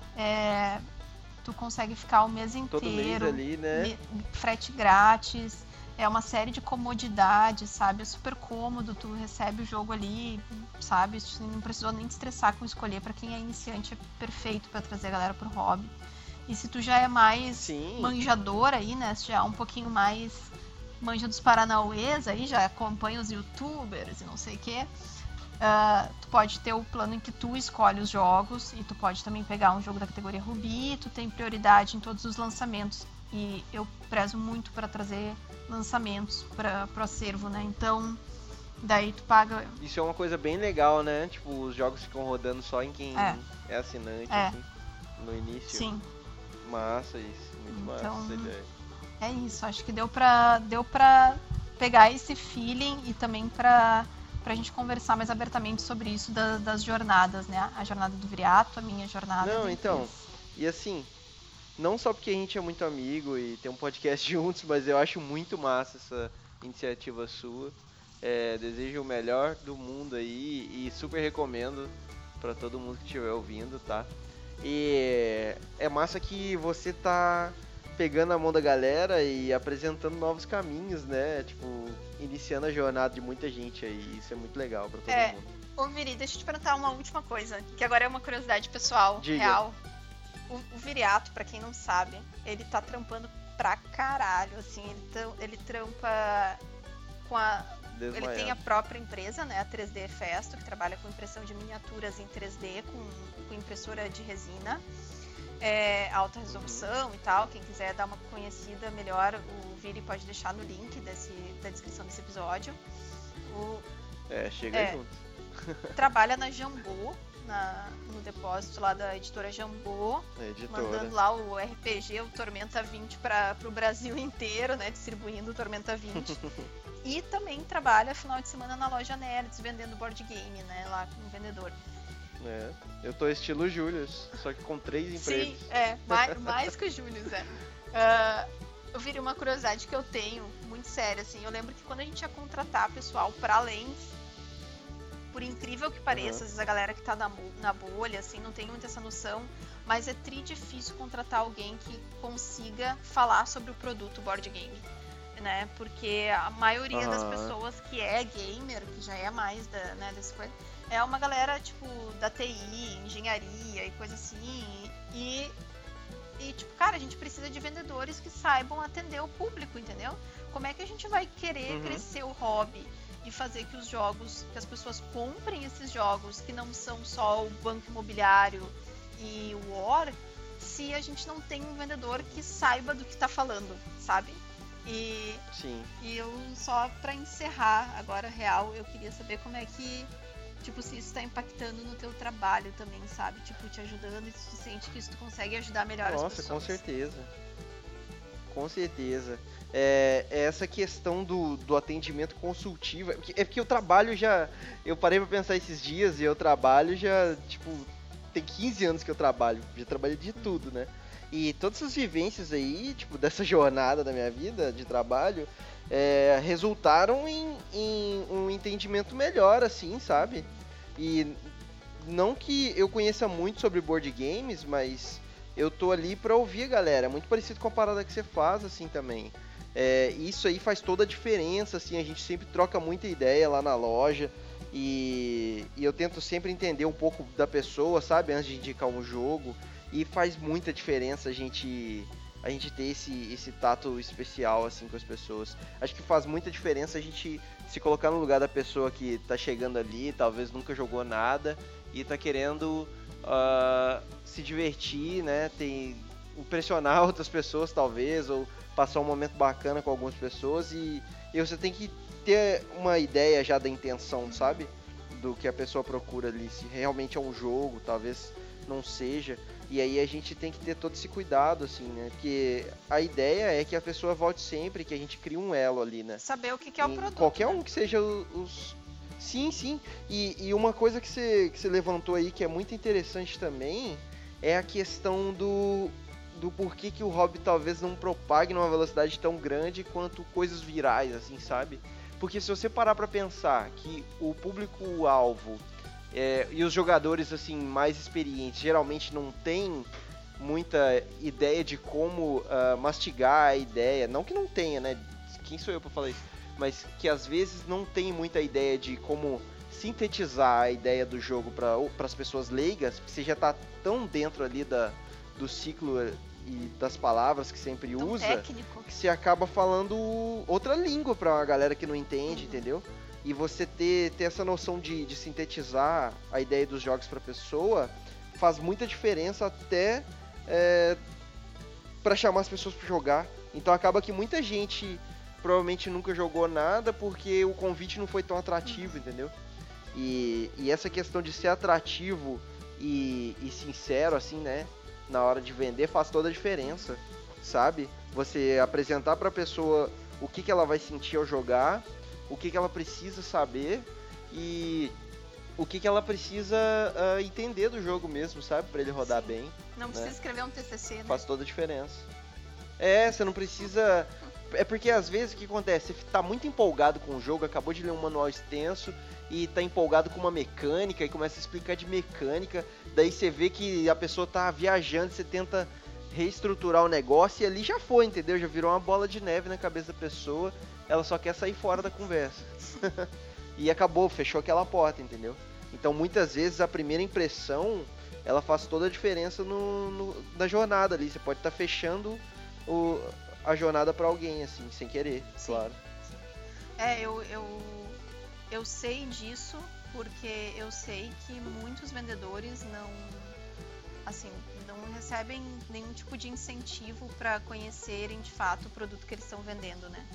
É, tu consegue ficar o mês inteiro. Todo mês ali, né? me- frete grátis. É uma série de comodidades, sabe? É super cômodo, tu recebe o jogo ali, sabe? Tu não precisou nem te estressar com escolher. Pra quem é iniciante, é perfeito pra trazer a galera pro hobby. E se tu já é mais Sim. manjador aí, né? Se já é um pouquinho mais manja dos paranauês aí, já acompanha os youtubers e não sei o quê. Uh, tu pode ter o plano em que tu escolhe os jogos e tu pode também pegar um jogo da categoria Rubi, tu tem prioridade em todos os lançamentos e eu prezo muito para trazer lançamentos para o acervo, né? Então, daí tu paga... Isso é uma coisa bem legal, né? Tipo, os jogos ficam rodando só em quem É. é, assinante, É. assim, no início. Sim, Massa isso, muito Então, massa essa ideia. é isso. Acho que deu pra, deu pra pegar esse feeling e também pra, pra gente conversar mais abertamente sobre isso da- das jornadas, né? A jornada do Viriato, a minha jornada. Não, da então, empresa. E assim, não só porque a gente é muito amigo e tem um podcast juntos, mas eu acho muito massa essa iniciativa sua. É, desejo o melhor do mundo aí e super recomendo pra todo mundo que estiver ouvindo, tá? E é massa que você tá pegando a mão da galera e apresentando novos caminhos, né? Tipo, iniciando a jornada de muita gente aí. Isso é muito legal pra todo É. mundo. Ô, Viri, deixa eu te perguntar uma última coisa, que agora é uma curiosidade pessoal, Diga. real. O, o Viriato, pra quem não sabe, ele tá trampando pra caralho, assim, ele, tram- ele trampa com a... Ele Desmaiado. tem a própria empresa, né, a três D Festo, que trabalha com impressão de miniaturas em três D, com, com impressora de resina, é, alta resolução e tal. Quem quiser dar uma conhecida melhor, o Viri pode deixar no link desse, da descrição desse episódio. O, É, chega É. junto. trabalha na Jambô, na, no depósito lá da editora Jambô, É, editora. mandando lá o R P G, o Tormenta vinte para o Brasil inteiro, né, distribuindo o Tormenta vinte. E também trabalha final de semana na loja Nerds, vendendo board game, né, lá como vendedor. É. Eu tô estilo Julius, só que com três empregos. Sim, é, mais, mais que o Júlio, é. Ah, eu virei uma curiosidade que eu tenho, muito séria, assim, eu lembro que quando a gente ia contratar pessoal para além, por incrível que pareça, Uhum. às vezes a galera que tá na, mo- na bolha, assim, não tem muito essa noção, mas é tri difícil contratar alguém que consiga falar sobre o produto board game, né? Porque a maioria das Aham. pessoas que é gamer, que já é mais da, né, dessa coisa, é uma galera, tipo, da T I, engenharia e coisa assim, e, e, tipo, cara, a gente precisa de vendedores que saibam atender o público, entendeu? Como é que a gente vai querer Uhum. crescer o hobby e fazer que os jogos, que as pessoas comprem esses jogos que não são só o Banco Imobiliário e o War, se a gente não tem um vendedor que saiba do que tá falando, sabe? E, Sim. e eu só pra encerrar agora real, eu queria saber como é que, tipo, se isso tá impactando no teu trabalho também, sabe? Tipo, te ajudando e se tu sente que isso tu consegue ajudar melhor as Nossa, pessoas. com certeza. Com certeza. É, é essa questão do, do atendimento consultivo. É porque, é porque eu trabalho já. Eu parei pra pensar esses dias e eu trabalho já, tipo, tem quinze anos que eu trabalho. Já trabalhei de tudo, né? E todas essas vivências aí, tipo, dessa jornada da minha vida de trabalho, é, resultaram em, em um entendimento melhor, assim, sabe? E não que eu conheça muito sobre board games, mas eu tô ali pra ouvir a galera. É muito parecido com a parada que você faz, assim, também. É, isso aí faz toda a diferença, assim, a gente sempre troca muita ideia lá na loja. E, e eu tento sempre entender um pouco da pessoa, sabe? Antes de indicar um jogo. E faz muita diferença a gente, a gente ter esse, esse tato especial, assim, com as pessoas. Acho que faz muita diferença a gente se colocar no lugar da pessoa que tá chegando ali, talvez nunca jogou nada, e tá querendo uh, se divertir, né? Tem, impressionar outras pessoas, talvez, ou passar um momento bacana com algumas pessoas. E, e você tem que ter uma ideia já da intenção, sabe? Do que a pessoa procura ali, se realmente é um jogo, talvez não seja. E aí a gente tem que ter todo esse cuidado, assim, né? Porque a ideia é que a pessoa volte sempre, que a gente crie um elo ali, né? Saber o que, que é o Em produto. Qualquer né? um que seja o- os... Sim, sim. E, e uma coisa que você, que você levantou aí que é muito interessante também é a questão do, do porquê que o hobby talvez não propague numa velocidade tão grande quanto coisas virais, assim, sabe? Porque se você parar pra pensar que o público-alvo é, e os jogadores assim mais experientes geralmente não têm muita ideia de como ah, mastigar a ideia, não que não tenha, né? Quem sou eu pra falar isso? Mas que às vezes não tem muita ideia de como sintetizar a ideia do jogo para as pessoas leigas, porque você já tá tão dentro ali da, do ciclo e das palavras que sempre Tão usa, técnico. que você acaba falando outra língua pra uma galera que não entende, Uhum. entendeu? E você ter, ter essa noção de, de sintetizar a ideia dos jogos pra pessoa faz muita diferença até é, para chamar as pessoas pra jogar. Então acaba que muita gente provavelmente nunca jogou nada porque o convite não foi tão atrativo, entendeu? E, e essa questão de ser atrativo e, e sincero, assim, né? Na hora de vender faz toda a diferença, sabe? Você apresentar pra pessoa o que, que ela vai sentir ao jogar, o que, que ela precisa saber e o que, que ela precisa uh, entender do jogo mesmo, sabe? Pra ele rodar Sim. bem, Não precisa né? escrever um T C C, né? Faz toda a diferença. É, você não precisa... É porque às vezes o que acontece? Você tá muito empolgado com o jogo, acabou de ler um manual extenso e tá empolgado com uma mecânica e começa a explicar de mecânica, daí você vê que a pessoa tá viajando, você tenta reestruturar o negócio e ali já foi, entendeu? Já virou uma bola de neve na cabeça da pessoa, ela só quer sair fora da conversa. E acabou, fechou aquela porta, entendeu? Então muitas vezes a primeira impressão, ela faz toda a diferença no, no, na jornada ali. Você pode estar tá fechando o, a jornada para alguém, assim, sem querer, Sim. claro. É, eu, eu, eu sei disso porque eu sei que muitos vendedores não, assim, não recebem nenhum tipo de incentivo para conhecerem de fato o produto que eles estão vendendo, né?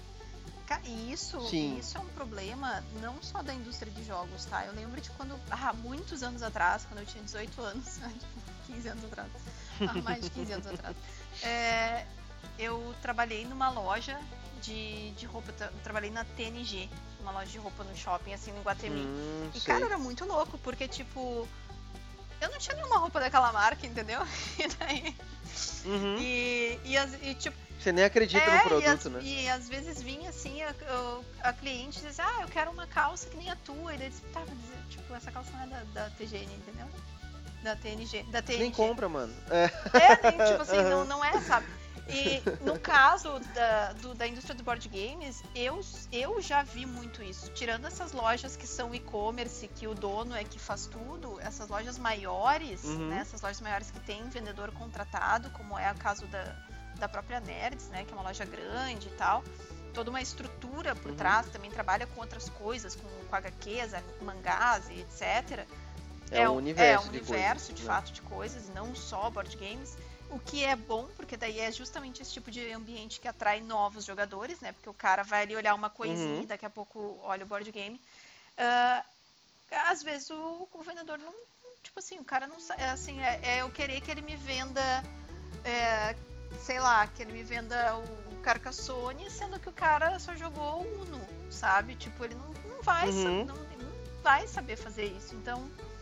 E isso, isso é um problema não só da indústria de jogos, tá? Eu lembro de quando, ah, muitos anos atrás, quando eu tinha dezoito anos, quinze anos atrás, ah, mais de quinze anos atrás, é, eu trabalhei numa loja de, de roupa, eu trabalhei na T N G, uma loja de roupa no shopping, assim, no Iguatemi. Hum, e, sei. cara, era muito louco, porque, tipo, eu não tinha nenhuma roupa daquela marca, entendeu? E daí... Uhum. E, e, as, e, tipo... Você nem acredita é, no produto, e as, né? E às vezes vinha, assim, a, a, a cliente dizia, ah, eu quero uma calça que nem a tua. E daí disse, tá, mas, tipo, essa calça não é da, da T G N, entendeu? Da T N G, da T N G. Nem compra, mano. É, é nem, tipo assim, não, não é, sabe? E no caso da, do, da indústria do board games, eu, eu já vi muito isso. Tirando essas lojas que são e-commerce, que o dono é que faz tudo, essas lojas maiores, uhum. né? Essas lojas maiores que tem vendedor contratado, como é o caso da, da própria Nerds, né? Que é uma loja grande e tal. Toda uma estrutura por uhum. trás, também trabalha com outras coisas, com, com agá quês, mangás e etcétera. É, é um universo, é um de, universo coisas, de né? fato de coisas, não só board games. O que é bom, porque daí é justamente esse tipo de ambiente que atrai novos jogadores, né? Porque o cara vai ali olhar uma coisinha Uhum. e daqui a pouco olha o board game. Uh, às vezes o, o vendedor não... Tipo assim, o cara não sabe... Assim, é, é eu querer que ele me venda... É, sei lá, que ele me venda o, o Carcassonne, sendo que o cara só jogou o Uno, sabe? Tipo, ele não, não, vai, Uhum. saber, não, não vai saber fazer isso, então...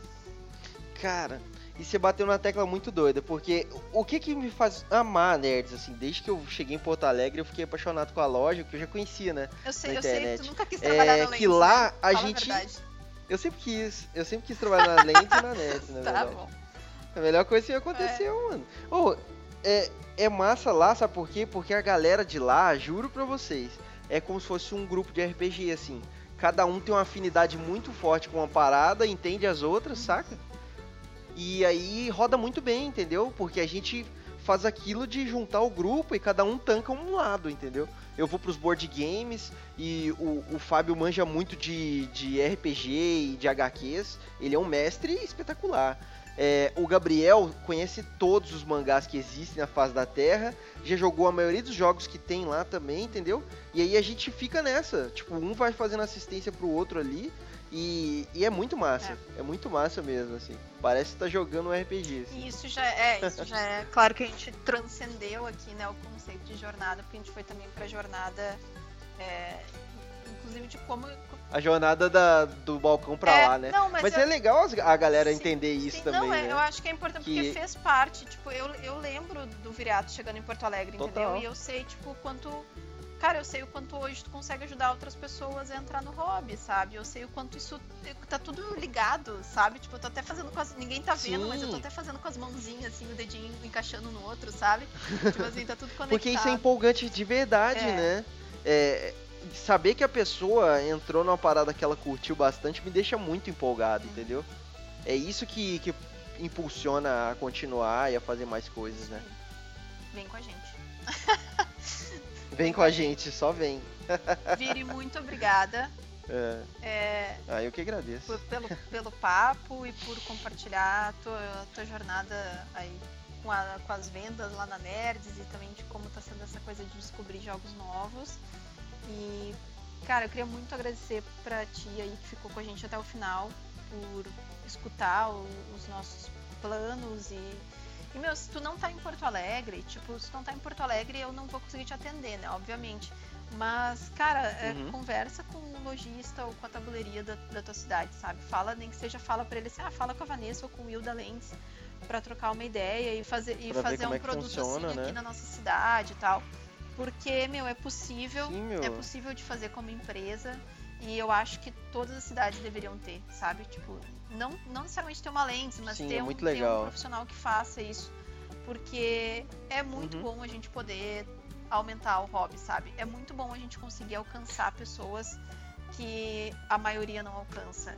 Cara... E você bateu numa tecla muito doida, porque o que que me faz amar a Nerds, assim, desde que eu cheguei em Porto Alegre, eu fiquei apaixonado com a loja, que eu já conhecia, né? Eu sei, na eu sei, internet. tu nunca quis trabalhar é, na Lens, que lá né? a Fala gente... A verdade. Eu sempre quis, eu sempre quis trabalhar na Lens e na Nerds, na Tá verdade. bom. A melhor coisa que aconteceu, é. mano. Oh, é, é massa lá, sabe por quê? Porque a galera de lá, juro pra vocês, é como se fosse um grupo de R P G, assim. Cada um tem uma afinidade muito forte com uma parada, entende as outras, saca? E aí roda muito bem, entendeu? Porque a gente faz aquilo de juntar o grupo e cada um tanca um lado, entendeu? Eu vou pros board games e o, o Fábio manja muito de, de R P G e de agá quês. Ele é um mestre espetacular. É, o Gabriel conhece todos os mangás que existem na face da Terra, já jogou a maioria dos jogos que tem lá também, entendeu? E aí a gente fica nessa, tipo, um vai fazendo assistência pro outro ali. E, e é muito massa, é. é muito massa mesmo, assim. Parece que tá jogando um R P G. Assim. E isso já é, isso já é. Claro que a gente transcendeu aqui, né, o conceito de jornada, porque a gente foi também pra jornada, é, inclusive de como. A jornada da, do balcão pra é, lá, né? Não, mas mas eu, é legal a galera sim, entender isso sim, também. Não, é, né? eu acho que é importante que... porque fez parte. Tipo, eu, eu lembro do Viriato chegando em Porto Alegre, Total. entendeu? E eu sei, tipo, quanto. Cara, eu sei o quanto hoje tu consegue ajudar outras pessoas a entrar no hobby, sabe? Eu sei o quanto isso tá tudo ligado, sabe? Tipo, eu tô até fazendo com as... Ninguém tá vendo, Sim. mas eu tô até fazendo com as mãozinhas, assim, o dedinho encaixando no outro, sabe? Tipo assim, tá tudo conectado. Porque isso é empolgante de verdade, é. né? É, saber que a pessoa entrou numa parada que ela curtiu bastante me deixa muito empolgado, hum. entendeu? É isso que, que impulsiona a continuar e a fazer mais coisas, né? Vem com a gente. Vem com a gente, só vem. Viri, muito obrigada. É. É, ah, eu que agradeço. Por, pelo, pelo papo e por compartilhar a tua, tua jornada aí com, a, com as vendas lá na Nerds e também de como tá sendo essa coisa de descobrir jogos novos. E, cara, eu queria muito agradecer pra ti aí que ficou com a gente até o final, por escutar o, os nossos planos e... E, meu, se tu não tá em Porto Alegre, tipo, se tu não tá em Porto Alegre, eu não vou conseguir te atender, né, obviamente. Mas, cara, uhum. é, conversa com o lojista ou com a tabuleiria da, da tua cidade, sabe? Fala, nem que seja, fala pra ele assim, ah, fala com a Vanessa ou com o Will da Lens pra trocar uma ideia e fazer, e fazer um é produto funciona, assim né? aqui na nossa cidade e tal. Porque, meu, é possível, Sim, meu. é possível de fazer como empresa e eu acho que todas as cidades deveriam ter, sabe? Tipo, não, não necessariamente ter uma Lens, mas Sim, ter, é um, muito ter legal. um profissional que faça isso. Porque é muito Uhum. bom a gente poder aumentar o hobby, sabe? É muito bom a gente conseguir alcançar pessoas que a maioria não alcança.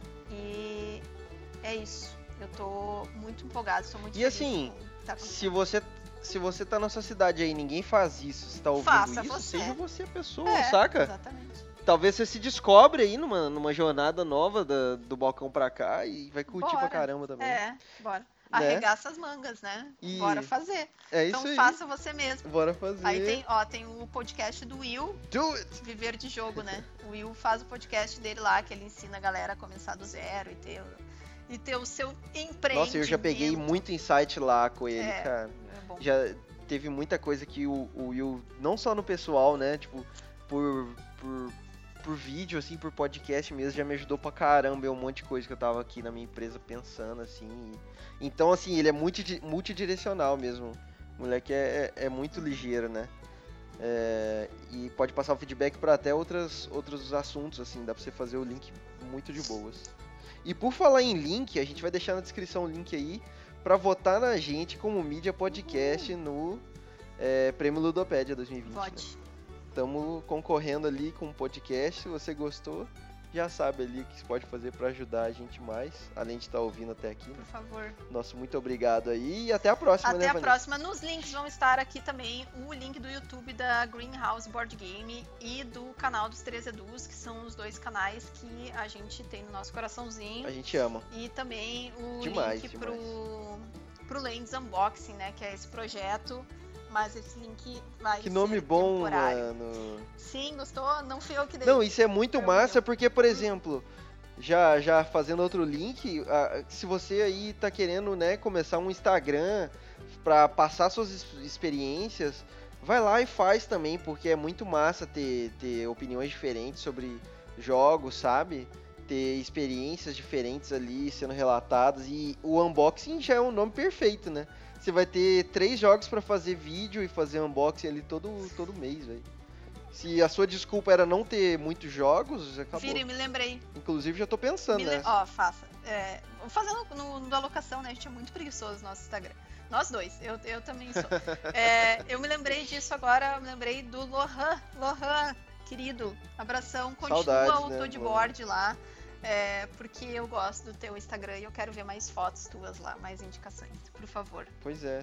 E é isso. Eu tô muito empolgada, estou muito E feliz assim, com o que tá acontecendo. Se você, se você tá na sua cidade aí e ninguém faz isso, você tá ouvindo Faça isso, você. seja você a pessoa, É, saca? Exatamente. Talvez você se descobre aí numa, numa jornada nova da- do balcão pra cá e vai curtir Bora. pra caramba também. É, bora. Né? Arregaça as mangas, né? E Bora fazer. É Então isso aí. faça você mesmo. Bora fazer. Aí tem, ó, tem o podcast do Will, Do it! Viver de Jogo, né? O Will faz o podcast dele lá, que ele ensina a galera a começar do zero e ter, e ter o seu empreendimento. Nossa, eu já peguei muito insight lá com ele, É, cara. É bom. Já teve muita coisa que o, o Will, não só no pessoal, né? Tipo, por, por, por vídeo, assim, por podcast mesmo, já me ajudou pra caramba. É um monte de coisa que eu tava aqui na minha empresa pensando, assim. Então, assim, ele é multi, multidirecional mesmo. O moleque é, é, é muito ligeiro, né? É, e pode passar o feedback pra até outras, outros assuntos, assim. Dá pra você fazer o link muito de boas. E por falar em link, a gente vai deixar na descrição o link aí pra votar na gente como mídia podcast no é, Prêmio Ludopédia dois mil e vinte. Né? Vote. Estamos concorrendo ali com um podcast. Se você gostou, já sabe ali o que você pode fazer pra ajudar a gente mais, além de estar ouvindo até aqui. Né? Por favor. Nosso muito obrigado aí e até a próxima, Até né, a Vanessa? próxima. Nos links vão estar aqui também o link do YouTube da Greenhouse Board Game e do canal dos três Edus, que são os dois canais que a gente tem no nosso coraçãozinho. A gente ama. E também o Demais, link demais. pro, pro Lens Unboxing, né? Que é esse projeto. Mas esse link vai Que ser nome bom, temporário. mano. Sim, gostou? Não fui eu que dei. Não, isso é muito Foi massa eu. porque, por exemplo, já, já fazendo outro link, ah, se você aí tá querendo, né, começar um Instagram pra passar suas es- experiências, vai lá e faz também, porque é muito massa ter, ter opiniões diferentes sobre jogos, sabe? Ter experiências diferentes ali sendo relatadas e o unboxing já é um nome perfeito, né? Você vai ter três jogos pra fazer vídeo e fazer unboxing ali todo, todo mês, velho. Se a sua desculpa era não ter muitos jogos, acabou. Vira, me lembrei. Inclusive já tô pensando, Me né? le- Ó, faça. É, fazendo no, no alocação, né? A gente é muito preguiçoso no nosso Instagram. Nós dois, eu, eu também sou. É, eu me lembrei disso agora, eu me lembrei do Lohan. Lohan, querido, abração. Continua Saudades, o né, Toadboard lá. É, porque eu gosto do teu Instagram e eu quero ver mais fotos tuas lá, mais indicações, por favor. Pois é.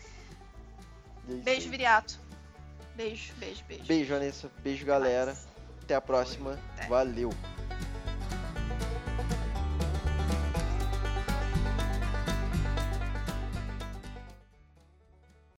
E é isso Beijo, aí. Viriato. Beijo, beijo, beijo. Beijo, Vanessa. Beijo, galera. Paz. Até a próxima. Até. Valeu.